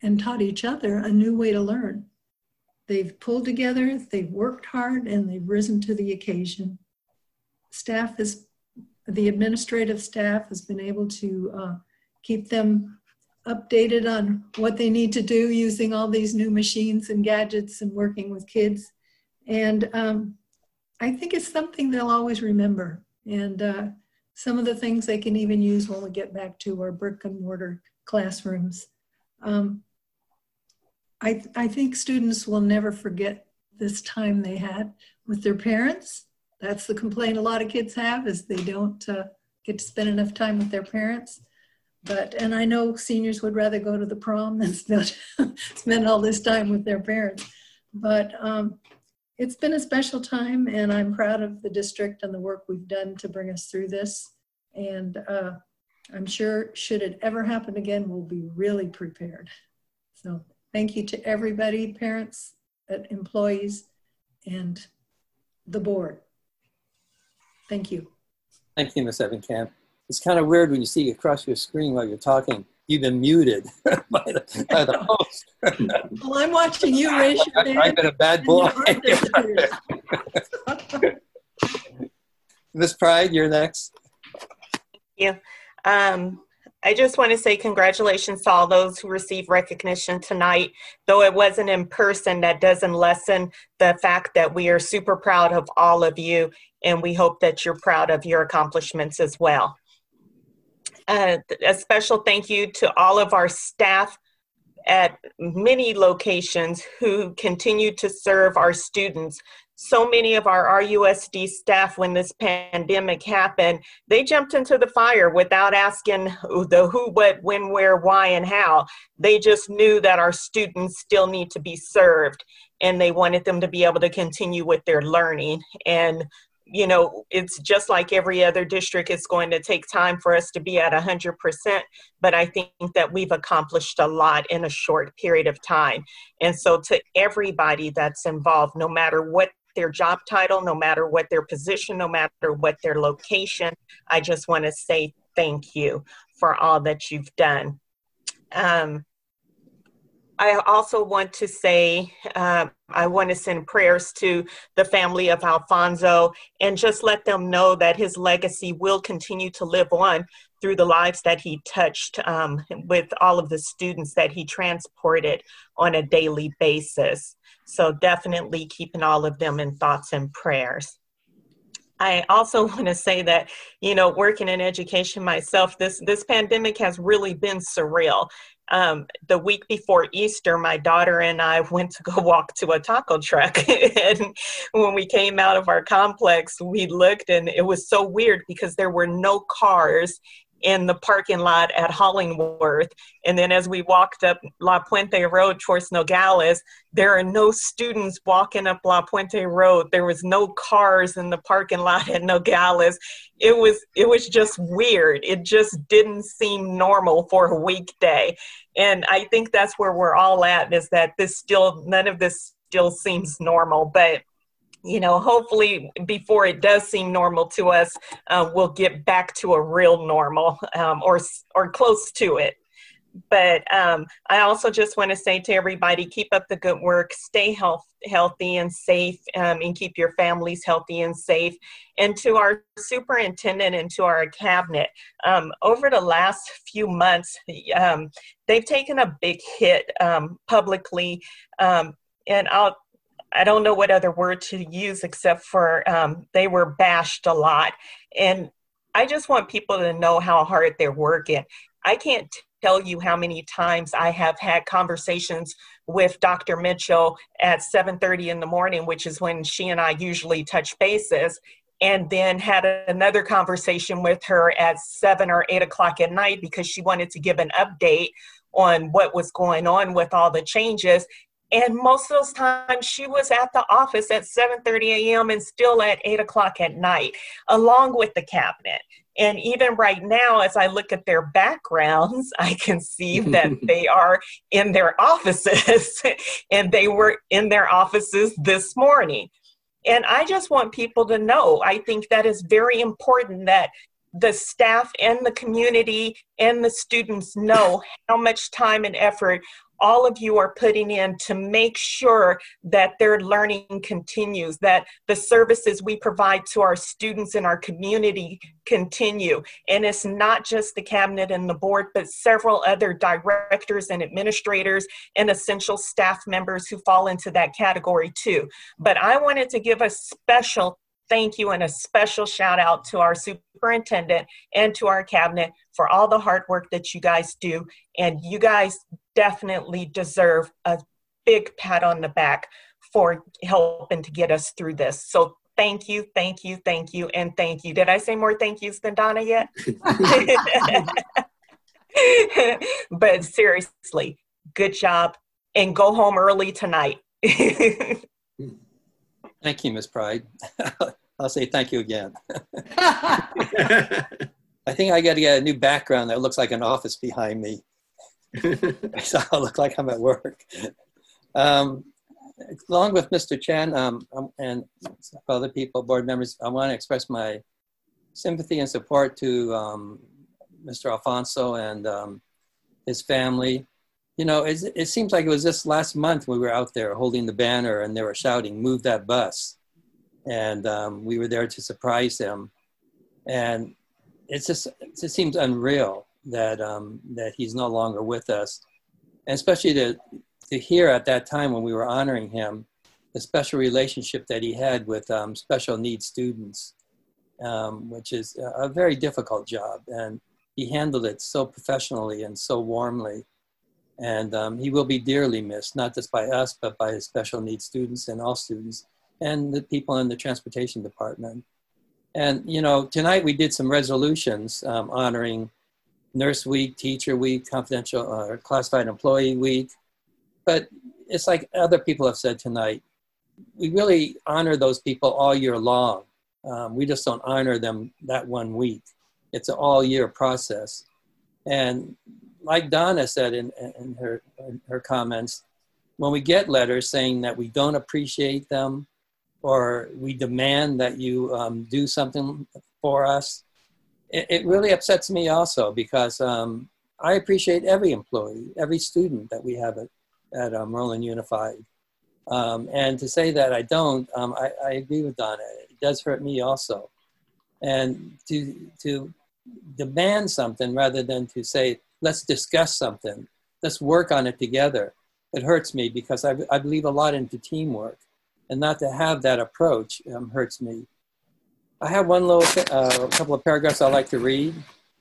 and taught each other a new way to learn. They've pulled together, they've worked hard, and they've risen to the occasion. Staff is, the administrative staff has been able to uh, keep them updated on what they need to do using all these new machines and gadgets and working with kids. And um, I think it's something they'll always remember. And uh, some of the things they can even use when we get back to our brick and mortar classrooms. Um, I, I think students will never forget this time they had with their parents. That's the complaint a lot of kids have, is they don't uh, get to spend enough time with their parents. But, and I know seniors would rather go to the prom than spend, spend all this time with their parents. But um, it's been a special time, and I'm proud of the district and the work we've done to bring us through this. And uh, I'm sure, should it ever happen again, we'll be really prepared. So thank you to everybody, parents, employees, and the board. Thank you. Thank you, Miz Evankamp. It's kind of weird when you see across your screen while you're talking, you've been muted by the, by the host. Well, I'm watching you raise your hand. I've been a bad boy. Miz Pride, you're next. Thank you. Um, I just want to say congratulations to all those who received recognition tonight. Though it wasn't in person, that doesn't lessen the fact that we are super proud of all of you, and we hope that you're proud of your accomplishments as well. Uh, a special thank you to all of our staff at many locations who continue to serve our students. So many of our R U S D staff, when this pandemic happened, they jumped into the fire without asking the who, what, when, where, why, and how. They just knew that our students still need to be served, and they wanted them to be able to continue with their learning. And you know, it's just like every other district. It's going to take time for us to be at one hundred percent, but I think that we've accomplished a lot in a short period of time. And so to everybody that's involved, no matter what their job title, no matter what their position, no matter what their location, I just want to say thank you for all that you've done. Um, I also want to say, uh, I want to send prayers to the family of Alfonso and just let them know that his legacy will continue to live on through the lives that he touched um, with all of the students that he transported on a daily basis. So definitely keeping all of them in thoughts and prayers. I also want to say that, you know, working in education myself, this, this pandemic has really been surreal. Um, the week before Easter, my daughter and I went to go walk to a taco truck. And when we came out of our complex, we looked and it was so weird because there were no cars in the parking lot at Hollingworth. And then as we walked up La Puente Road towards Nogales, there are no students walking up La Puente Road. There was no cars in the parking lot at Nogales. It was, it was just weird. It just didn't seem normal for a weekday. And I think that's where we're all at, is that this still, none of this still seems normal. But you know, hopefully before it does seem normal to us, uh, we'll get back to a real normal um, or, or close to it. But um, I also just want to say to everybody, keep up the good work, stay health, healthy and safe, um, and keep your families healthy and safe. And to our superintendent and to our cabinet, um, over the last few months, um, they've taken a big hit um, publicly. Um, and I'll I don't know what other word to use except for um, they were bashed a lot. And I just want people to know how hard they're working. I can't tell you how many times I have had conversations with Doctor Mitchell at seven thirty in the morning, which is when she and I usually touch bases, and then had another conversation with her at seven or eight o'clock at night because she wanted to give an update on what was going on with all the changes. And most of those times she was at the office at seven thirty a m and still at eight o'clock at night, along with the cabinet. And even right now, as I look at their backgrounds, I can see that they are in their offices, and they were in their offices this morning. And I just want people to know, I think that is very important that the staff and the community and the students know how much time and effort all of you are putting in to make sure that their learning continues, that the services we provide to our students in our community continue. And it's not just the cabinet and the board, but several other directors and administrators and essential staff members who fall into that category too. But I wanted to give a special thank you and a special shout out to our superintendent and to our cabinet for all the hard work that you guys do. And you guys definitely deserve a big pat on the back for helping to get us through this. So thank you, thank you, thank you, and thank you. Did I say more thank yous than Donna yet? But seriously, good job, and go home early tonight. Thank you, Miz Pride. I'll say thank you again. I think I got to get a new background that looks like an office behind me. So I'll look like I'm at work. Um, along with Mister Chen um, and other people, board members, I want to express my sympathy and support to um, Mister Alfonso and um, his family. You know, it, it seems like it was just last month we were out there holding the banner and they were shouting, "Move that bus." And um, we were there to surprise them. And it's just, it just seems unreal that um, that he's no longer with us. And especially to, to hear at that time when we were honoring him, the special relationship that he had with um, special needs students, um, which is a very difficult job. And he handled it so professionally and so warmly. And um, he will be dearly missed, not just by us, but by his special needs students and all students and the people in the transportation department. And, you know, tonight we did some resolutions um, honoring Nurse Week, Teacher Week, Confidential or uh, Classified Employee Week. But it's like other people have said tonight, we really honor those people all year long. Um, we just don't honor them that one week. It's an all year process. And like Donna said in, in, her, in her comments, when we get letters saying that we don't appreciate them or we demand that you um, do something for us, it, it really upsets me also because um, I appreciate every employee, every student that we have at, at um, Roland Unified. Um, and to say that I don't, um, I, I agree with Donna. It does hurt me also. And to, to demand something rather than to say, let's discuss something, let's work on it together. It hurts me because I, I believe a lot into teamwork, and not to have that approach um, hurts me. I have one little, uh, couple of paragraphs I'd like to read.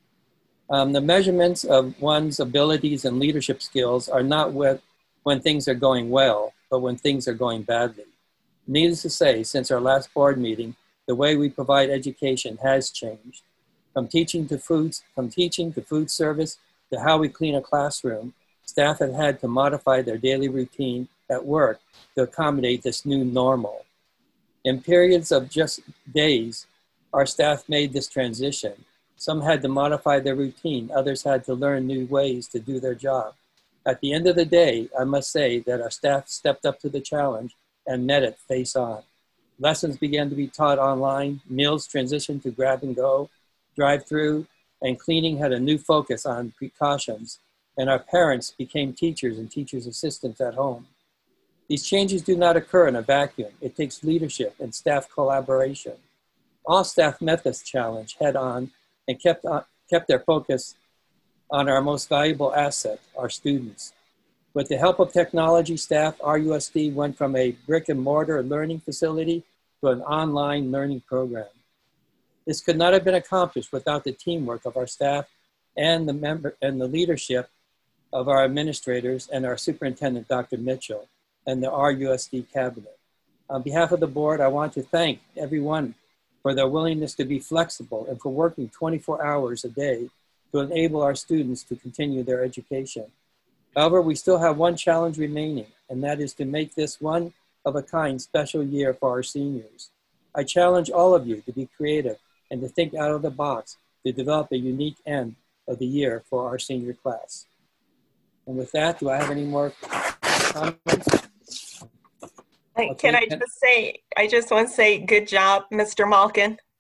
Um, the measurements of one's abilities and leadership skills are not with, when things are going well, but when things are going badly. Needless to say, since our last board meeting, the way we provide education has changed. From teaching to foods, from teaching to food service, to how we clean a classroom, staff have had to modify their daily routine at work to accommodate this new normal. In periods of just days, our staff made this transition. Some had to modify their routine, others had to learn new ways to do their job. At the end of the day, I must say that our staff stepped up to the challenge and met it face on. Lessons began to be taught online, meals transitioned to grab and go, drive-through, and cleaning had a new focus on precautions, and our parents became teachers and teachers' assistants at home. These changes do not occur in a vacuum. It takes leadership and staff collaboration. All staff met this challenge head on and kept, on, kept their focus on our most valuable asset, our students. With the help of technology, staff, R U S D went from a brick and mortar learning facility to an online learning program. This could not have been accomplished without the teamwork of our staff and the member and the leadership of our administrators and our superintendent, Doctor Mitchell, and the R U S D cabinet. On behalf of the board, I want to thank everyone for their willingness to be flexible and for working twenty-four hours a day to enable our students to continue their education. However, we still have one challenge remaining, and that is to make this one of a kind special year for our seniors. I challenge all of you to be creative and to think out of the box to develop a unique end of the year for our senior class. And with that, do I have any more comments? Hey, can I just say, I just want to say good job, Mister Malkin.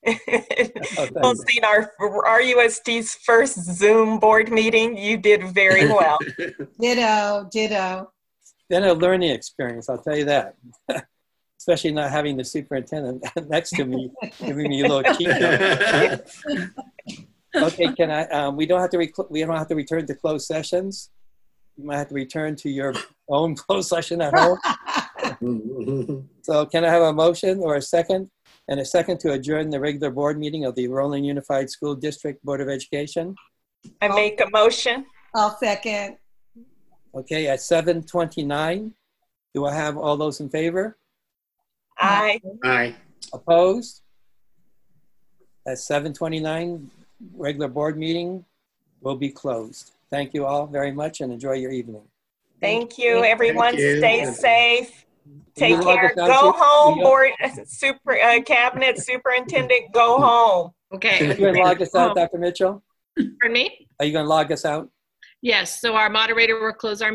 Hosting our R U S D's first Zoom board meeting, you did very well. Ditto, ditto. Been a learning experience, I'll tell you that. Especially not having the superintendent next to me, giving me a little cheat. Okay, can I, um, we don't have to, rec- we don't have to return to closed sessions. You might have to return to your own closed session at home. So can I have a motion or a second? And a second to adjourn the regular board meeting of the Roland Unified School District Board of Education? I make a motion. I'll second. Okay, at seven twenty-nine, do I have all those in favor? Aye. Aye. Opposed? At seven twenty-nine, regular board meeting will be closed. Thank you all very much and enjoy your evening. Thank you, everyone. Thank you. Stay safe. Take you log care. us out Go to- home, will you- board super uh, cabinet superintendent. Go home. Okay. Are you going to log us out, Doctor Mitchell? Pardon me? Are you going to log us out? Yes, so our moderator will close our